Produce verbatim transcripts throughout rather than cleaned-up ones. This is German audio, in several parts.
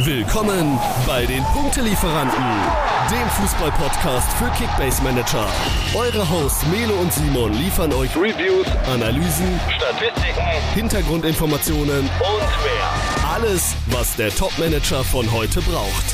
Willkommen bei den Punktelieferanten, dem Fußball-Podcast für Kickbase-Manager. Eure Hosts Melo und Simon liefern euch Reviews, Analysen, Statistiken, Hintergrundinformationen und mehr. Alles, was der Top-Manager von heute braucht.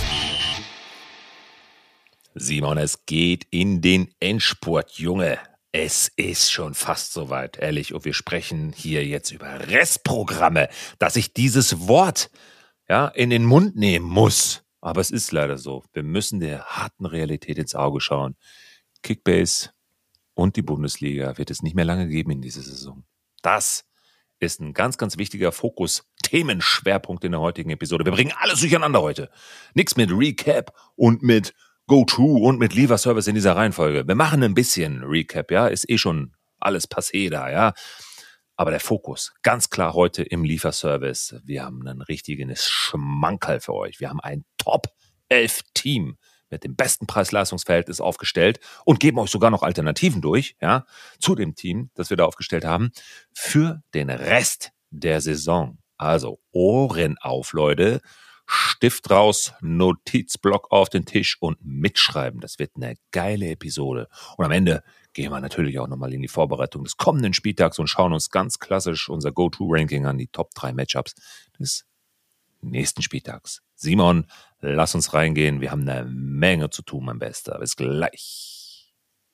Simon, es geht in den Endspurt, Junge. Es ist schon fast soweit, ehrlich. Und wir sprechen hier jetzt über Restprogramme, dass ich dieses Wort ja, in den Mund nehmen muss. Aber es ist leider so. Wir müssen der harten Realität ins Auge schauen. Kickbase und die Bundesliga wird es nicht mehr lange geben in dieser Saison. Das ist ein ganz, ganz wichtiger Fokus, Themenschwerpunkt in der heutigen Episode. Wir bringen alles durcheinander heute. Nichts mit Recap und mit Go-To und mit Lieferservice in dieser Reihenfolge. Wir machen ein bisschen Recap, ja, ist eh schon alles passé da, ja. Aber der Fokus, ganz klar heute im Lieferservice. Wir haben einen richtigen Schmankerl für euch. Wir haben ein Top elf Team mit dem besten Preis-Leistungs-Verhältnis aufgestellt und geben euch sogar noch Alternativen durch, ja, zu dem Team, das wir da aufgestellt haben, für den Rest der Saison. Also Ohren auf, Leute. Stift raus, Notizblock auf den Tisch und mitschreiben. Das wird eine geile Episode. Und am Ende gehen wir natürlich auch nochmal in die Vorbereitung des kommenden Spieltags und schauen uns ganz klassisch unser Go-To-Ranking an, die Top drei Matchups des nächsten Spieltags. Simon, lass uns reingehen. Wir haben eine Menge zu tun, mein Bester. Bis gleich.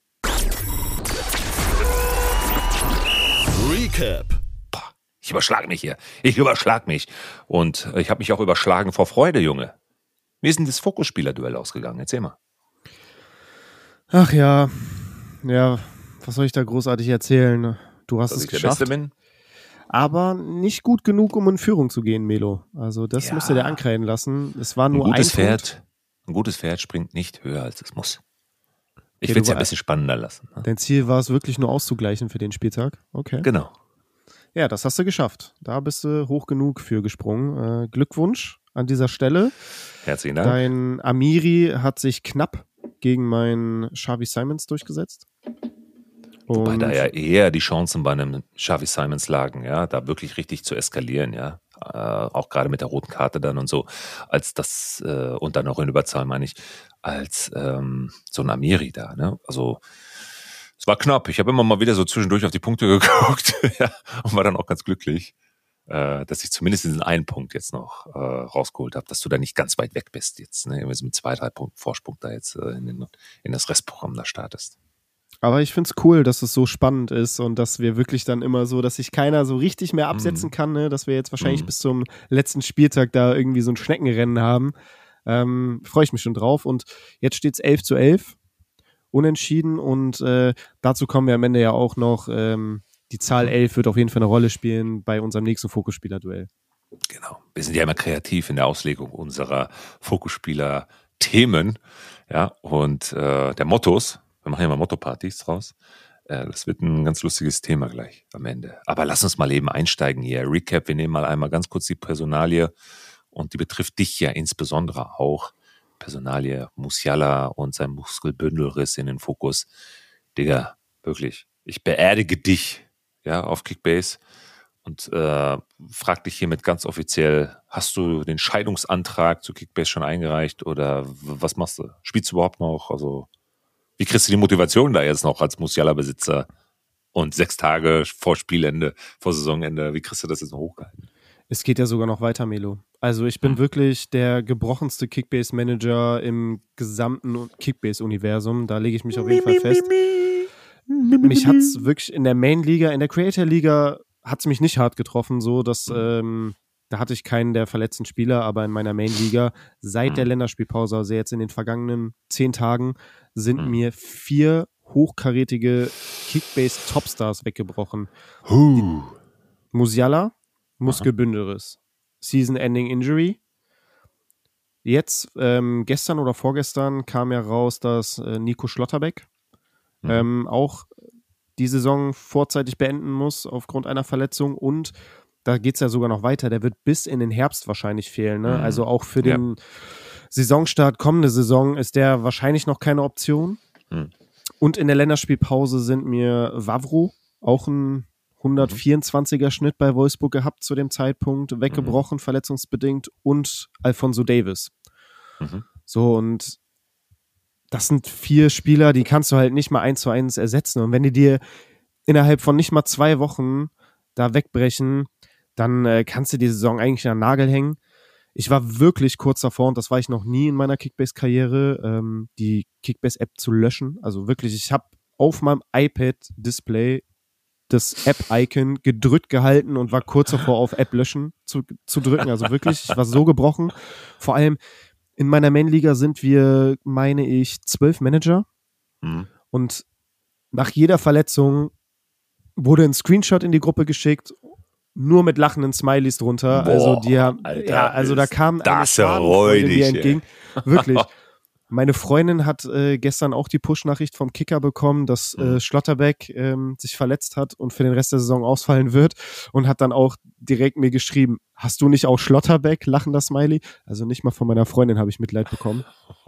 Recap. Ich überschlage mich hier. Ich überschlage mich. Und ich habe mich auch überschlagen vor Freude, Junge. Wie ist denn das Fokusspieler-Duell ausgegangen? Erzähl mal. Ach ja, ja, was soll ich da großartig erzählen? Du hast Dass es ich der geschafft, Beste bin? aber nicht gut genug, um in Führung zu gehen, Melo. Also das Ja. musst du dir ankreiden lassen. Es war Ein nur gutes ein Punkt. Pferd, ein gutes Pferd springt nicht höher, als es muss. Ich Okay, will es du ja ein war- bisschen spannender lassen. Ne? Dein Ziel war es wirklich nur auszugleichen für den Spieltag. Okay. Genau. Ja, das hast du geschafft. Da bist du hoch genug für gesprungen. Äh, Glückwunsch an dieser Stelle. Herzlichen Dank. Dein Amiri hat sich knapp gegen meinen Xavi Simons durchgesetzt. Wobei Und da ja eher die Chancen bei einem Xavi Simons lagen, ja, da wirklich richtig zu eskalieren, ja. Äh, auch gerade mit der roten Karte dann und so, als das, äh, und dann auch in Überzahl meine ich, als ähm, so ein Amiri da, ne? Also es war knapp. Ich habe immer mal wieder so zwischendurch auf die Punkte geguckt ja, und war dann auch ganz glücklich, äh, dass ich zumindest diesen einen Punkt jetzt noch äh, rausgeholt habe, dass du da nicht ganz weit weg bist jetzt, ne? Irgendwie so mit zwei, drei Punkten Vorsprung da jetzt äh, in, den, in das Restprogramm da startest. Aber ich find's cool, dass es so spannend ist und dass wir wirklich dann immer so, dass sich keiner so richtig mehr absetzen Mhm. kann, ne? Dass wir jetzt wahrscheinlich Mhm. bis zum letzten Spieltag da irgendwie so ein Schneckenrennen haben. Ähm, freue ich mich schon drauf. Und jetzt steht's elf zu elf, unentschieden. Und äh, dazu kommen wir am Ende ja auch noch. Ähm, die Zahl elf wird auf jeden Fall eine Rolle spielen bei unserem nächsten Fokusspieler-Duell. Genau. Wir sind ja immer kreativ in der Auslegung unserer Fokusspieler-Themen, ja, und äh, der Mottos. Wir machen ja mal Motto-Partys draus. Äh, das wird ein ganz lustiges Thema gleich am Ende. Aber lass uns mal eben einsteigen hier. Recap, wir nehmen mal einmal ganz kurz die Personalie und die betrifft dich ja insbesondere auch. Personalie Musiala und sein Muskelbündelriss in den Fokus. Digga, wirklich, ich beerdige dich, ja, auf Kickbase und äh, frag dich hiermit ganz offiziell, hast du den Scheidungsantrag zu Kickbase schon eingereicht oder w- was machst du? Spielst du überhaupt noch? Also wie kriegst du die Motivation da jetzt noch als Musiala-Besitzer und sechs Tage vor Spielende, vor Saisonende, wie kriegst du das jetzt noch hochgehalten? Es geht ja sogar noch weiter, Melo. Also ich bin Hm. wirklich der gebrochenste Kickbase-Manager im gesamten Kickbase-Universum. Da lege ich mich auf jeden Fall fest. Mich hat's wirklich in der Main-Liga, in der Creator-Liga hat's mich nicht hart getroffen, so dass ähm, da hatte ich keinen der verletzten Spieler, aber in meiner Main-Liga seit der Mhm. Länderspielpause, also jetzt in den vergangenen zehn Tagen, sind Mhm. mir vier hochkarätige Kickbase-Topstars weggebrochen. Huh. Musiala, Muskelbündelriss, Season-Ending Injury. Jetzt, ähm, gestern oder vorgestern kam ja raus, dass äh, Nico Schlotterbeck Mhm. ähm, auch die Saison vorzeitig beenden muss aufgrund einer Verletzung und da geht es ja sogar noch weiter, der wird bis in den Herbst wahrscheinlich fehlen. Ne? Mhm. Also auch für Ja. den Saisonstart kommende Saison ist der wahrscheinlich noch keine Option. Mhm. Und in der Länderspielpause sind mir Vavro, auch ein hundertvierundzwanziger Schnitt bei Wolfsburg gehabt zu dem Zeitpunkt, weggebrochen, mhm. verletzungsbedingt und Alfonso Davies. Mhm. So, und das sind vier Spieler, die kannst du halt nicht mal eins zu eins ersetzen. Und wenn die dir innerhalb von nicht mal zwei Wochen da wegbrechen, dann äh, kannst du die Saison eigentlich an den Nagel hängen. Ich war wirklich kurz davor, und das war ich noch nie in meiner Kickbase-Karriere, ähm, die Kickbase-App zu löschen. Also wirklich, ich habe auf meinem iPad-Display das App-Icon gedrückt gehalten und war kurz davor, auf App löschen zu, zu drücken. Also wirklich, ich war so gebrochen. Vor allem in meiner Main-Liga sind wir, meine ich, zwölf Manager. Mhm. Und nach jeder Verletzung wurde ein Screenshot in die Gruppe geschickt, nur mit lachenden Smileys drunter. Boah, also die haben, Alter, ja, also da kam eine Schadenfreude mir entgegen. Wirklich. Meine Freundin hat äh, gestern auch die Push-Nachricht vom Kicker bekommen, dass äh, Schlotterbeck ähm, sich verletzt hat und für den Rest der Saison ausfallen wird, und hat dann auch direkt mir geschrieben, hast du nicht auch Schlotterbeck? Lachender Smiley. Also nicht mal von meiner Freundin habe ich Mitleid bekommen.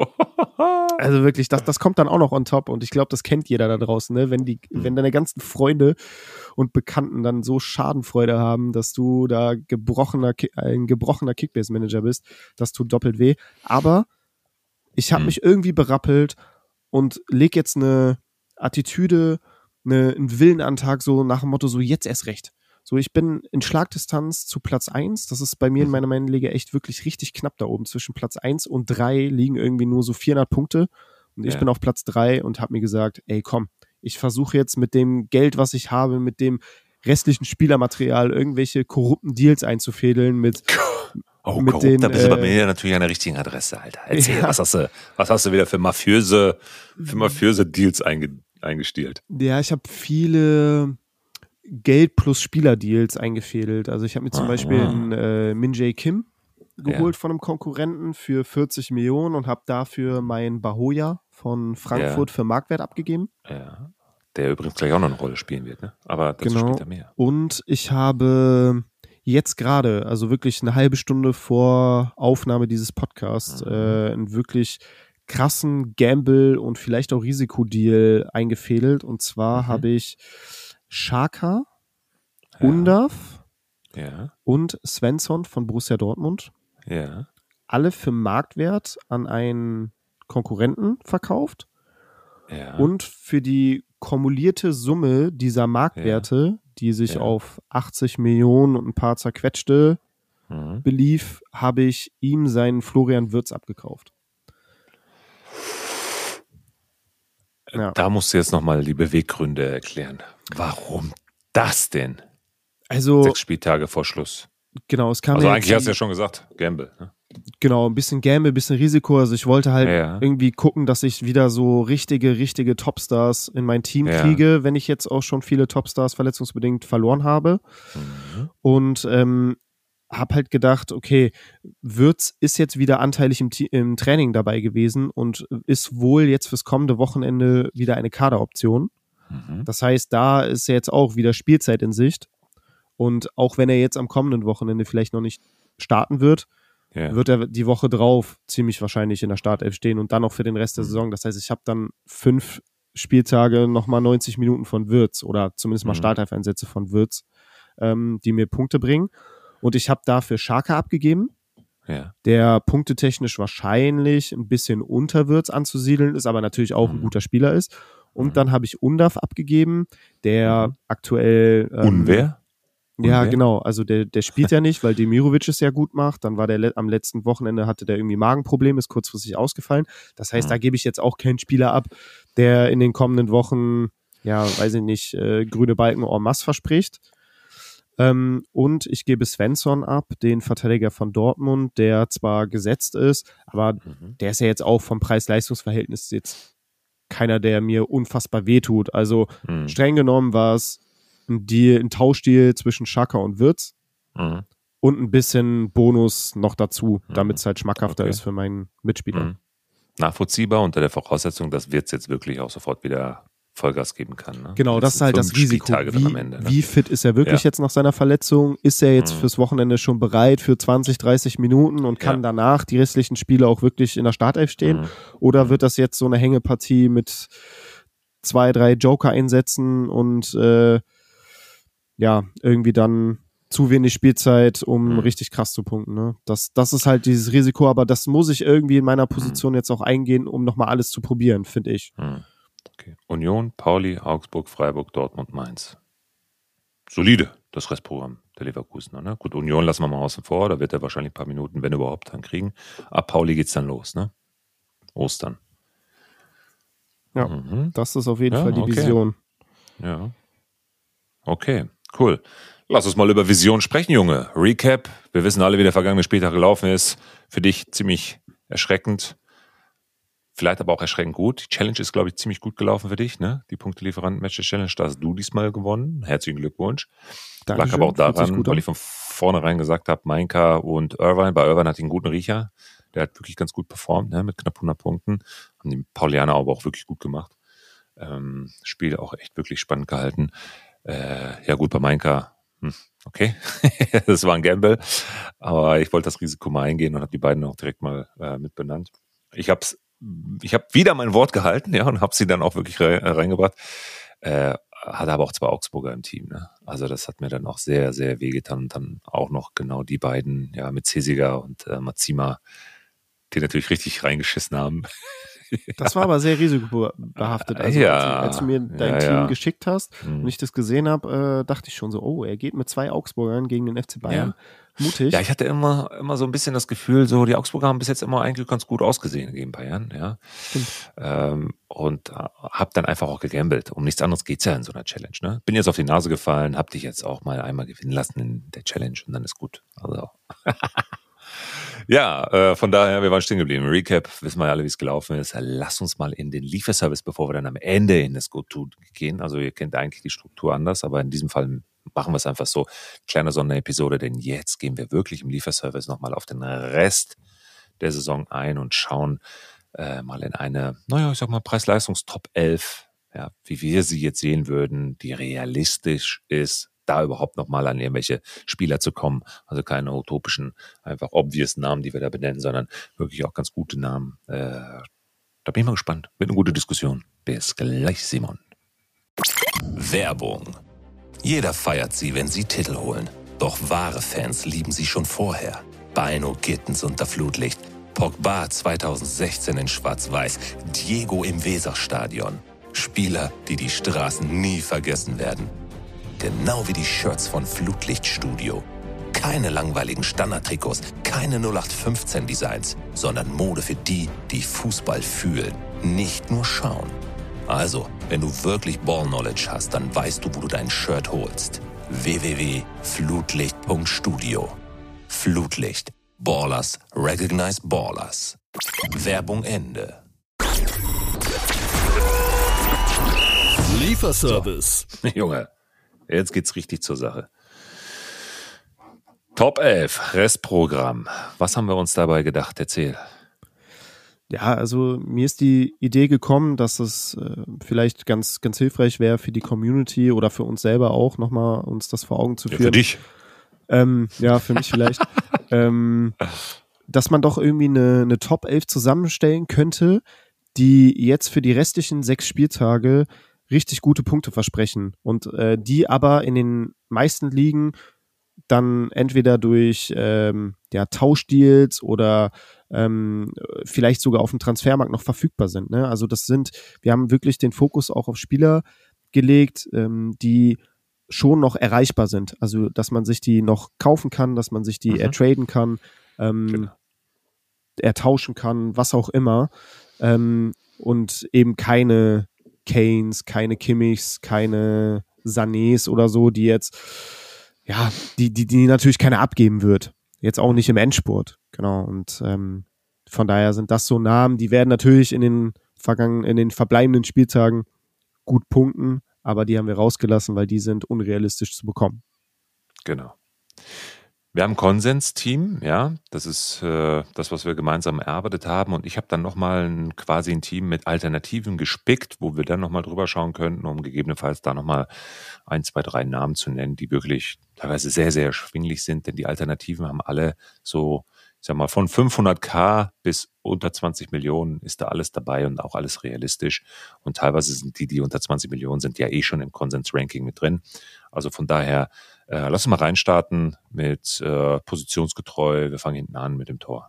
Also wirklich, das, das kommt dann auch noch on top, und ich glaube, das kennt jeder da draußen, ne? Wenn die, wenn deine ganzen Freunde und Bekannten dann so Schadenfreude haben, dass du da gebrochener, ein gebrochener Kickbase-Manager bist, das tut doppelt weh. Aber ich habe mich irgendwie berappelt und leg jetzt eine Attitüde, eine, einen Willen an den Tag, so nach dem Motto, so jetzt erst recht. So, ich bin in Schlagdistanz zu Platz eins. Das ist bei mir in meiner Meinliga echt wirklich richtig knapp da oben. Zwischen Platz eins und drei liegen irgendwie nur so vierhundert Punkte. Und ich ja. bin auf Platz drei und habe mir gesagt, ey komm, ich versuche jetzt mit dem Geld, was ich habe, mit dem restlichen Spielermaterial irgendwelche korrupten Deals einzufädeln mit... Oh, mit den, da bist du bei äh, mir natürlich an der richtigen Adresse, Alter. Erzähl, ja. was, hast du, was hast du wieder für mafiöse, für mafiöse Deals einge, eingestielt? Ja, ich habe viele Geld plus Spieler-Deals eingefädelt. Also ich habe mir zum ah, Beispiel ah. einen äh, Min Jae Kim geholt ja. von einem Konkurrenten für vierzig Millionen und habe dafür meinen Bahoya von Frankfurt ja. für Marktwert abgegeben. Ja. Der übrigens gleich auch noch eine Rolle spielen wird, ne? Aber dazu genau. später mehr. Und ich habe jetzt gerade, also wirklich eine halbe Stunde vor Aufnahme dieses Podcasts, mhm. äh, einen wirklich krassen Gamble und vielleicht auch Risikodeal eingefädelt. Und zwar mhm. habe ich Xhaka, ja. Undav ja. und Svensson von Borussia Dortmund. Ja. Alle für Marktwert an einen Konkurrenten verkauft. Ja. Und für die kumulierte Summe dieser Marktwerte, ja. die sich ja. auf achtzig Millionen und ein paar zerquetschte mhm. belief, habe ich ihm seinen Florian Wirtz abgekauft. Ja. Da musst du jetzt nochmal die Beweggründe erklären. Warum das denn? Also sechs Spieltage vor Schluss. Genau, es kam Also ja eigentlich hast du ja schon gesagt, Gamble. Ne? Genau, ein bisschen Gamble, ein bisschen Risiko. Also ich wollte halt ja. irgendwie gucken, dass ich wieder so richtige, richtige Topstars in mein Team ja. kriege, wenn ich jetzt auch schon viele Topstars verletzungsbedingt verloren habe. Mhm. Und ähm, habe halt gedacht, okay, Wirtz ist jetzt wieder anteilig im, im Training dabei gewesen und ist wohl jetzt fürs kommende Wochenende wieder eine Kaderoption. Mhm. Das heißt, da ist jetzt auch wieder Spielzeit in Sicht. Und auch wenn er jetzt am kommenden Wochenende vielleicht noch nicht starten wird, ja. wird er die Woche drauf ziemlich wahrscheinlich in der Startelf stehen und dann noch für den Rest der Saison. Das heißt, ich habe dann fünf Spieltage nochmal neunzig Minuten von Wirtz oder zumindest mal mhm. Startelf-Einsätze von Wirtz, ähm, die mir Punkte bringen. Und ich habe dafür Xhaka abgegeben, ja. der punktetechnisch wahrscheinlich ein bisschen unter Wirtz anzusiedeln ist, aber natürlich auch mhm. ein guter Spieler ist. Und mhm. dann habe ich Undav abgegeben, der mhm. aktuell... Ähm, Unwer? Ja, Unwer? genau. Also der, der spielt ja nicht, weil Demirovic es ja gut macht. Dann war der le- am letzten Wochenende, hatte der irgendwie Magenprobleme, ist kurzfristig ausgefallen. Das heißt, mhm. da gebe ich jetzt auch keinen Spieler ab, der in den kommenden Wochen, ja, weiß ich nicht, äh, grüne Balken en masse verspricht. Ähm, und ich gebe Svensson ab, den Verteidiger von Dortmund, der zwar gesetzt ist, aber mhm. der ist ja jetzt auch vom Preis-Leistungs-Verhältnis jetzt keiner, der mir unfassbar wehtut. Also mhm. streng genommen war es ein, Deal, ein Tauschdeal zwischen Xhaka und Wirtz mhm. und ein bisschen Bonus noch dazu, mhm. damit es halt schmackhafter okay. ist für meinen Mitspieler. Mhm. Nachvollziehbar unter der Voraussetzung, dass Wirtz jetzt wirklich auch sofort wieder Vollgas geben kann. Ne? Genau, das ist halt das Risiko. Wie, am Ende, ne? wie fit ist er wirklich ja. jetzt nach seiner Verletzung? Ist er jetzt mhm. fürs Wochenende schon bereit für zwanzig, dreißig Minuten und kann ja. danach die restlichen Spiele auch wirklich in der Startelf stehen? Mhm. Oder wird das jetzt so eine Hängepartie mit zwei, drei Joker-Einsätzen und äh, ja, irgendwie dann zu wenig Spielzeit, um Mhm. richtig krass zu punkten. Ne? Das, das ist halt dieses Risiko, aber das muss ich irgendwie in meiner Position jetzt auch eingehen, um nochmal alles zu probieren, finde ich. Mhm. Okay. Union, Pauli, Augsburg, Freiburg, Dortmund, Mainz. Solide, das Restprogramm der Leverkusener. Ne? Gut, Union lassen wir mal außen vor, da wird er wahrscheinlich ein paar Minuten, wenn überhaupt, dann kriegen. Ab Pauli geht's dann los, ne? Ostern. Ja, Mhm. das ist auf jeden Ja, Fall die okay. Vision. Ja. Okay, cool. Lass uns mal über Vision sprechen, Junge. Recap. Wir wissen alle, wie der vergangene Spieltag gelaufen ist. Für dich ziemlich erschreckend. Vielleicht aber auch erschreckend gut. Die Challenge ist, glaube ich, ziemlich gut gelaufen für dich, ne? Die Punktelieferanten-Match-Challenge. Da hast du diesmal gewonnen. Herzlichen Glückwunsch. Dankeschön. Lag aber auch Fühlt sich daran, gut weil an. ich von vornherein gesagt habe, Mainka und Irvine. Bei Irvine hatte ich einen guten Riecher. Der hat wirklich ganz gut performt, ne? Mit knapp hundert Punkten. Haben die Paulianer aber auch wirklich gut gemacht. Ähm, Spiel auch echt wirklich spannend gehalten. Äh, ja gut, bei Mainka, hm, okay, das war ein Gamble, aber ich wollte das Risiko mal eingehen und habe die beiden auch direkt mal äh, mit benannt. Ich habe ich hab wieder mein Wort gehalten, ja, und habe sie dann auch wirklich re reingebracht. Äh, hatte aber auch zwei Augsburger im Team, ne? Also das hat mir dann auch sehr, sehr wehgetan. Und dann auch noch genau die beiden, ja, mit Cesiger und äh, Mazima, die natürlich richtig reingeschissen haben. Das war aber sehr risikobehaftet. Also Ja, als, ich, als du mir dein ja, Team ja. geschickt hast Hm. und ich das gesehen habe, äh, dachte ich schon so, oh, er geht mit zwei Augsburgern gegen den F C Bayern. Mutig. Ja, ich hatte immer, immer so ein bisschen das Gefühl, so die Augsburger haben bis jetzt immer eigentlich ganz gut ausgesehen gegen Bayern, ja. Stimmt. Ähm, und äh, habe dann einfach auch gegambelt. Um nichts anderes geht's ja in so einer Challenge, ne? Bin jetzt auf die Nase gefallen, hab dich jetzt auch mal einmal gewinnen lassen in der Challenge und dann ist gut. Also ja, äh, von daher, wir waren stehen geblieben. Recap, wissen wir ja alle, wie es gelaufen ist. Lass uns mal in den Lieferservice, bevor wir dann am Ende in das Go-To gehen. Also ihr kennt eigentlich die Struktur anders, aber in diesem Fall machen wir es einfach so. Kleine Sonderepisode, denn jetzt gehen wir wirklich im Lieferservice nochmal auf den Rest der Saison ein und schauen äh, mal in eine, naja, ich sag mal, Preis-Leistungs-Top elf, ja, wie wir sie jetzt sehen würden, die realistisch ist, da überhaupt nochmal an irgendwelche Spieler zu kommen. Also keine utopischen, einfach obvious Namen, die wir da benennen, sondern wirklich auch ganz gute Namen. Äh, da bin ich mal gespannt. Wird eine gute Diskussion. Bis gleich, Simon. Werbung. Jeder feiert sie, wenn sie Titel holen. Doch wahre Fans lieben sie schon vorher. Beino Gittens unter Flutlicht, Pogba zweitausendsechzehn in Schwarz-Weiß, Diego im Weserstadion. Spieler, die die Straßen nie vergessen werden. Genau wie die Shirts von Flutlicht Studio. Keine langweiligen Standardtrikots, keine null acht fünfzehn Designs, sondern Mode für die, die Fußball fühlen, nicht nur schauen. Also, wenn du wirklich Ball-Knowledge hast, dann weißt du, wo du dein Shirt holst. w w w punkt flutlicht punkt studio. Flutlicht. Ballers recognize Ballers. Werbung Ende. Lieferservice. Junge, jetzt geht's richtig zur Sache. Top elf, Restprogramm. Was haben wir uns dabei gedacht? Erzähl. Ja, also mir ist die Idee gekommen, dass es äh, vielleicht ganz, ganz hilfreich wäre für die Community oder für uns selber auch, nochmal uns das vor Augen zu Ja, führen. für dich. Ähm, ja, für mich vielleicht. ähm, dass man doch irgendwie eine, eine Top elf zusammenstellen könnte, die jetzt für die restlichen sechs Spieltage richtig gute Punkte versprechen und äh, die aber in den meisten Ligen dann entweder durch ähm, ja, Tauschdeals oder ähm, vielleicht sogar auf dem Transfermarkt noch verfügbar sind. Ne? Also das sind, wir haben wirklich den Fokus auch auf Spieler gelegt, ähm, die schon noch erreichbar sind. Also dass man sich die noch kaufen kann, dass man sich die Mhm. ertraden kann, ähm, Genau. ertauschen kann, was auch immer. Ähm, und eben keine Kanes, keine Kimmichs, keine Sanés oder so, die jetzt, ja, die, die, die natürlich keiner abgeben wird. Jetzt auch nicht im Endspurt. Genau. Und ähm, von daher sind das so Namen, die werden natürlich in den vergangenen, in den verbleibenden Spieltagen gut punkten, aber die haben wir rausgelassen, weil die sind unrealistisch zu bekommen. Genau. Wir haben ein Konsens-Team, ja, das ist äh, das, was wir gemeinsam erarbeitet haben und ich habe dann nochmal ein, quasi ein Team mit Alternativen gespickt, wo wir dann nochmal drüber schauen könnten, um gegebenenfalls da nochmal ein, zwei, drei Namen zu nennen, die wirklich teilweise sehr, sehr erschwinglich sind, denn die Alternativen haben alle so, ich ich sag mal, von fünfhunderttausend bis unter zwanzig Millionen ist da alles dabei und auch alles realistisch. Und teilweise sind die, die unter zwanzig Millionen sind, ja eh schon im Konsens-Ranking mit drin. Also von daher, äh, lass uns mal reinstarten mit äh, positionsgetreu. Wir fangen hinten an mit dem Tor.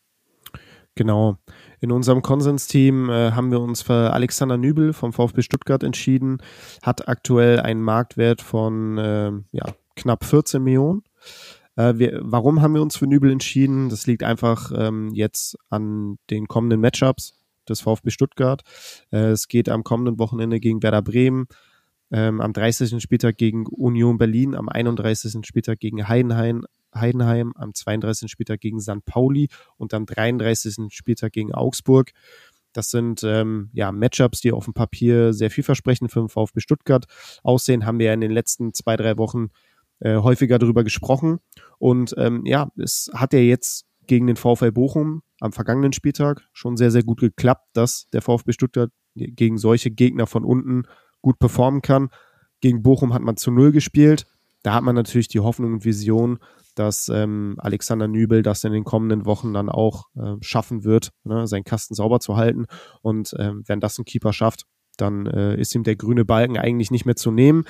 Genau. In unserem Konsens-Team äh, haben wir uns für Alexander Nübel vom VfB Stuttgart entschieden. Hat aktuell einen Marktwert von äh, ja, knapp vierzehn Millionen. Äh, wir, warum haben wir uns für Nübel entschieden? Das liegt einfach ähm, jetzt an den kommenden Matchups des VfB Stuttgart. Äh, es geht am kommenden Wochenende gegen Werder Bremen, ähm, am dreißigsten Spieltag gegen Union Berlin, am einunddreißigsten Spieltag gegen Heidenheim, Heidenheim, am zweiunddreißigsten Spieltag gegen Sankt Pauli und am dreiunddreißigsten Spieltag gegen Augsburg. Das sind ähm, ja Matchups, die auf dem Papier sehr vielversprechend für den VfB Stuttgart aussehen. Haben wir ja in den letzten zwei, drei Wochen äh, häufiger darüber gesprochen. Und ähm, ja, es hat ja jetzt gegen den VfL Bochum am vergangenen Spieltag schon sehr, sehr gut geklappt, dass der VfB Stuttgart gegen solche Gegner von unten gut performen kann. Gegen Bochum hat man zu null gespielt. Da hat man natürlich die Hoffnung und Vision, dass ähm, Alexander Nübel das in den kommenden Wochen dann auch äh, schaffen wird, ne, seinen Kasten sauber zu halten. Und ähm, wenn das ein Keeper schafft, dann äh, ist ihm der grüne Balken eigentlich nicht mehr zu nehmen.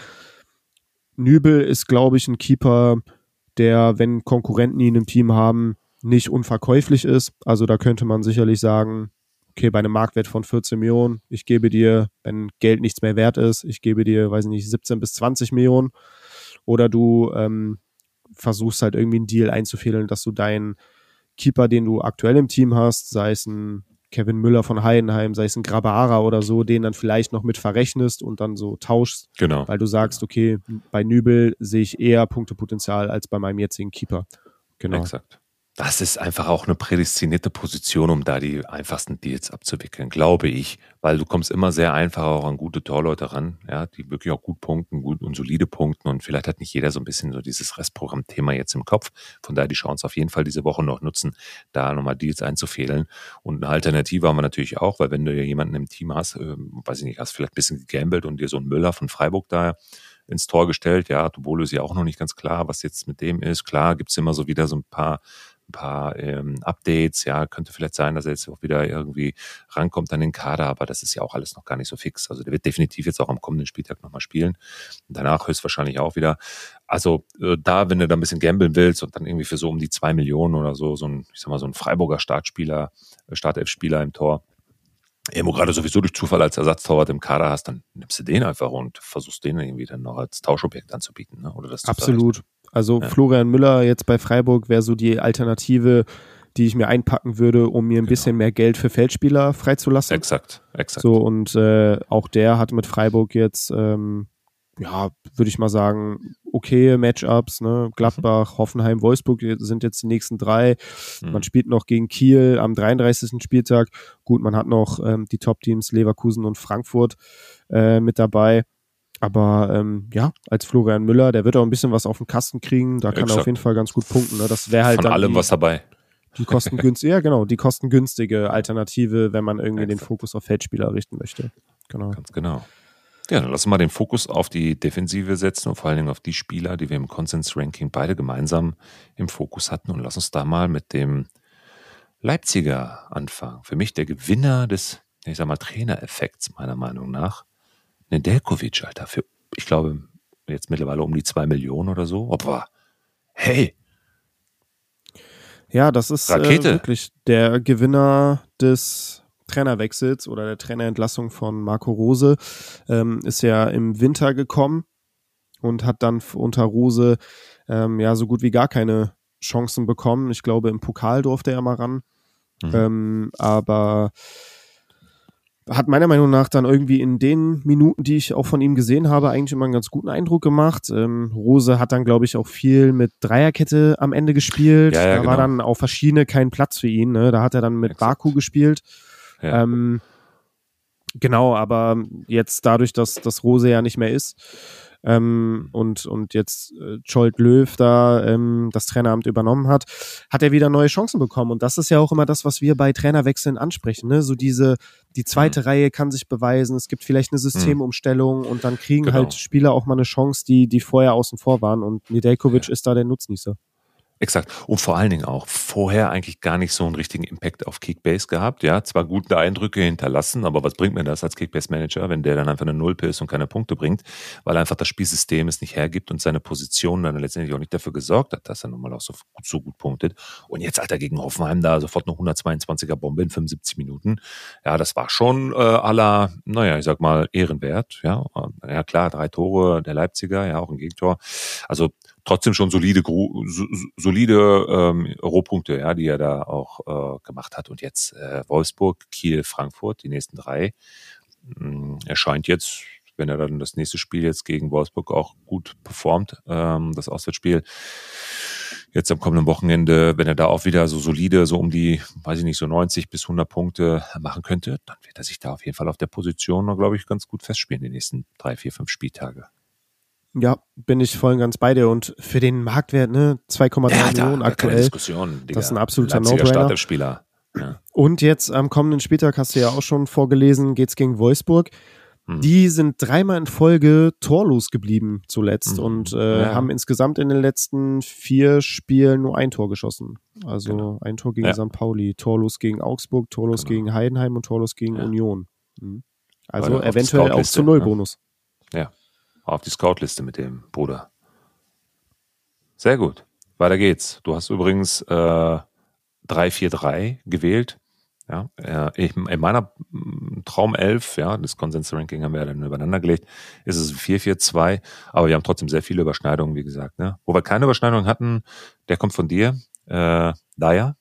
Nübel ist, glaube ich, ein Keeper, der, wenn Konkurrenten ihn im Team haben, nicht unverkäuflich ist. Also da könnte man sicherlich sagen, okay, bei einem Marktwert von vierzehn Millionen, ich gebe dir, wenn Geld nichts mehr wert ist, ich gebe dir, weiß nicht, siebzehn bis zwanzig Millionen. Oder du ähm, versuchst halt irgendwie einen Deal einzufädeln, dass du deinen Keeper, den du aktuell im Team hast, sei es ein Kevin Müller von Heidenheim, sei es ein Grabara oder so, den dann vielleicht noch mit verrechnest und dann so tauschst, genau. Weil du sagst, okay, bei Nübel sehe ich eher Punktepotenzial als bei meinem jetzigen Keeper. Genau. Exakt. Das ist einfach auch eine prädestinierte Position, um da die einfachsten Deals abzuwickeln, glaube ich, weil du kommst immer sehr einfach auch an gute Torleute ran, ja, die wirklich auch gut punkten, gut und solide punkten und vielleicht hat nicht jeder so ein bisschen so dieses Restprogramm-Thema jetzt im Kopf, von daher die Chance auf jeden Fall diese Woche noch nutzen, da nochmal Deals einzufädeln und eine Alternative haben wir natürlich auch, weil wenn du ja jemanden im Team hast, äh, weiß ich nicht, hast vielleicht ein bisschen gegambelt und dir so einen Müller von Freiburg da ins Tor gestellt, ja, Tobolo ist ja auch noch nicht ganz klar, was jetzt mit dem ist, klar, gibt's immer so wieder so ein paar ein paar ähm, Updates, ja, könnte vielleicht sein, dass er jetzt auch wieder irgendwie rankommt an den Kader, aber das ist ja auch alles noch gar nicht so fix. Also der wird definitiv jetzt auch am kommenden Spieltag nochmal spielen. Und danach höchstwahrscheinlich auch wieder. Also äh, da, wenn du da ein bisschen gambeln willst und dann irgendwie für so um die zwei Millionen oder so, so ein, ich sag mal, so ein Freiburger Startspieler, äh, Startelf-Spieler im Tor, eben gerade sowieso durch Zufall als Ersatztorwart im Kader hast, dann nimmst du den einfach und versuchst den irgendwie dann noch als Tauschobjekt anzubieten, ne? Oder das Absolut. Also ja. Florian Müller jetzt bei Freiburg wäre so die Alternative, die ich mir einpacken würde, um mir ein genau. bisschen mehr Geld für Feldspieler freizulassen. Exakt, exakt. So, und äh, auch der hat mit Freiburg jetzt, ähm, ja, würde ich mal sagen, okay Matchups, ne? Gladbach, mhm. Hoffenheim, Wolfsburg sind jetzt die nächsten drei. Mhm. Man spielt noch gegen Kiel am dreiunddreißigsten Spieltag. Gut, man hat noch ähm, die Top-Teams Leverkusen und Frankfurt äh, mit dabei. Aber ähm, ja, als Florian Müller, der wird auch ein bisschen was auf den Kasten kriegen. Da kann Exakt. er auf jeden Fall ganz gut punkten. Ne? Das wäre halt Von dann allem die, was dabei. Die kostengünstige, ja genau, die kostengünstige Alternative, wenn man irgendwie Exakt. den Fokus auf Feldspieler richten möchte. Genau. Ganz genau. Ja, dann lassen wir den Fokus auf die Defensive setzen und vor allen Dingen auf die Spieler, die wir im Konsens-Ranking beide gemeinsam im Fokus hatten. Und lass uns da mal mit dem Leipziger anfangen. Für mich der Gewinner des, ich sag mal, Trainereffekts meiner Meinung nach. Nedeljkovic, Alter, für, ich glaube, jetzt mittlerweile um die zwei Millionen oder so. Aber, hey! Ja, das ist äh, wirklich der Gewinner des Trainerwechsels oder der Trainerentlassung von Marco Rose. Ähm, ist ja im Winter gekommen und hat dann unter Rose ähm, ja so gut wie gar keine Chancen bekommen. Ich glaube, im Pokal durfte er mal ran. Mhm. Ähm, aber hat meiner Meinung nach dann irgendwie in den Minuten, die ich auch von ihm gesehen habe, eigentlich immer einen ganz guten Eindruck gemacht. Ähm, Rose hat dann, glaube ich, auch viel mit Dreierkette am Ende gespielt. Ja, ja, da genau. war dann auf verschiedene kein Platz für ihn. Ne? Da hat er dann mit Exakt. Baku gespielt. Ja. Ähm, genau, aber jetzt dadurch, dass, dass Rose ja nicht mehr ist, Ähm, und, und jetzt äh, Scholt Löw da ähm, das Traineramt übernommen hat, hat er wieder neue Chancen bekommen. Und das ist ja auch immer das, was wir bei Trainerwechseln ansprechen. Ne? So diese, die zweite mhm. Reihe kann sich beweisen, es gibt vielleicht eine Systemumstellung mhm. und dann kriegen genau. halt Spieler auch mal eine Chance, die, die vorher außen vor waren. Und Nedeljkovic ja. ist da der Nutznießer. Exakt. Und vor allen Dingen auch vorher eigentlich gar nicht so einen richtigen Impact auf Kickbase gehabt. Ja, zwar gute Eindrücke hinterlassen, aber was bringt mir das als Kickbase-Manager, wenn der dann einfach eine Nulpe ist und keine Punkte bringt, weil einfach das Spielsystem es nicht hergibt und seine Position dann letztendlich auch nicht dafür gesorgt hat, dass er nun mal auch so gut, so gut punktet. Und jetzt, Alter, gegen Hoffenheim da sofort eine hundertzweiundzwanziger Bombe in fünfundsiebzig Minuten. Ja, das war schon äh, à la, naja, ich sag mal, ehrenwert. Ja, ja klar, drei Tore der Leipziger, ja, auch ein Gegentor. Also trotzdem schon solide, solide ähm, Rohpunkte, ja, die er da auch äh, gemacht hat. Und jetzt äh, Wolfsburg, Kiel, Frankfurt, die nächsten drei. Ähm, er scheint jetzt, wenn er dann das nächste Spiel jetzt gegen Wolfsburg auch gut performt, ähm, das Auswärtsspiel, jetzt am kommenden Wochenende, wenn er da auch wieder so solide, so um die, weiß ich nicht, so neunzig bis hundert Punkte machen könnte, dann wird er sich da auf jeden Fall auf der Position, glaube ich, ganz gut festspielen, die nächsten drei, vier, fünf Spieltage. Ja, bin ich voll und ganz bei dir. Und für den Marktwert, ne, zwei Komma drei ja, Millionen da, aktuell. Keine Diskussion, Digga. Das ist ein absoluter Leipziger No-Brainer. Startelfspieler. Ja. Und jetzt am kommenden Spieltag, hast du ja auch schon vorgelesen, geht's gegen Wolfsburg. Hm. Die sind dreimal in Folge torlos geblieben zuletzt hm. und äh, ja. haben insgesamt in den letzten vier Spielen nur ein Tor geschossen. Also genau. ein Tor gegen ja. Sankt Pauli, torlos gegen Augsburg, torlos genau. gegen Heidenheim und torlos gegen ja. Union. Hm. Also eventuell auch zu Null-Bonus. Ja. ja. Auf die Scout-Liste mit dem Bruder. Sehr gut. Weiter geht's. Du hast übrigens äh, drei vier drei gewählt. Ja, äh, ich, in meiner Traumelf, ja, das Konsens-Ranking haben wir ja dann übereinander gelegt, ist es vier vier zwei, aber wir haben trotzdem sehr viele Überschneidungen, wie gesagt. Ne? Wo wir keine Überschneidungen hatten, der kommt von dir, äh, Dyer.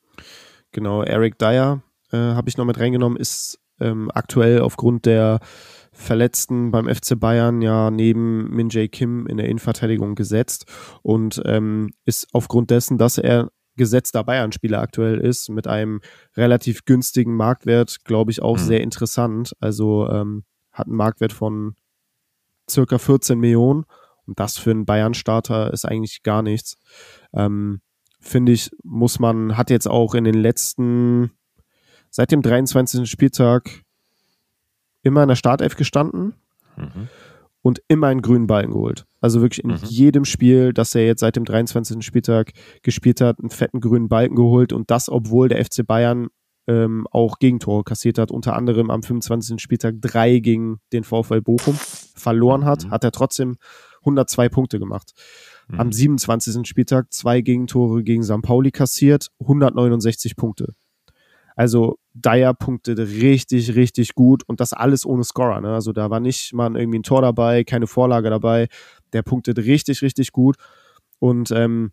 Genau, Eric Dyer äh, habe ich noch mit reingenommen, ist ähm, aktuell aufgrund der Verletzten beim F C Bayern ja neben Min Jae Kim in der Innenverteidigung gesetzt und ähm, ist aufgrund dessen, dass er gesetzter Bayern-Spieler aktuell ist, mit einem relativ günstigen Marktwert, glaube ich, auch mhm. sehr interessant. Also ähm, hat einen Marktwert von circa vierzehn Millionen und das für einen Bayern-Starter ist eigentlich gar nichts. Ähm, finde ich, muss man, hat jetzt auch in den letzten, seit dem dreiundzwanzigsten Spieltag immer in der Startelf gestanden mhm. und immer einen grünen Balken geholt. Also wirklich in mhm. jedem Spiel, das er jetzt seit dem dreiundzwanzigsten Spieltag gespielt hat, einen fetten grünen Balken geholt und das, obwohl der F C Bayern ähm, auch Gegentore kassiert hat, unter anderem am fünfundzwanzigsten Spieltag drei gegen den VfL Bochum verloren hat, mhm. hat er trotzdem hundertzwei Punkte gemacht. Mhm. Am siebenundzwanzigsten Spieltag zwei Gegentore gegen Sankt Pauli kassiert, hundertneunundsechzig Punkte. Also Dyer punktet richtig, richtig gut und das alles ohne Scorer. Ne? Also da war nicht mal irgendwie ein Tor dabei, keine Vorlage dabei. Der punktet richtig, richtig gut und ähm,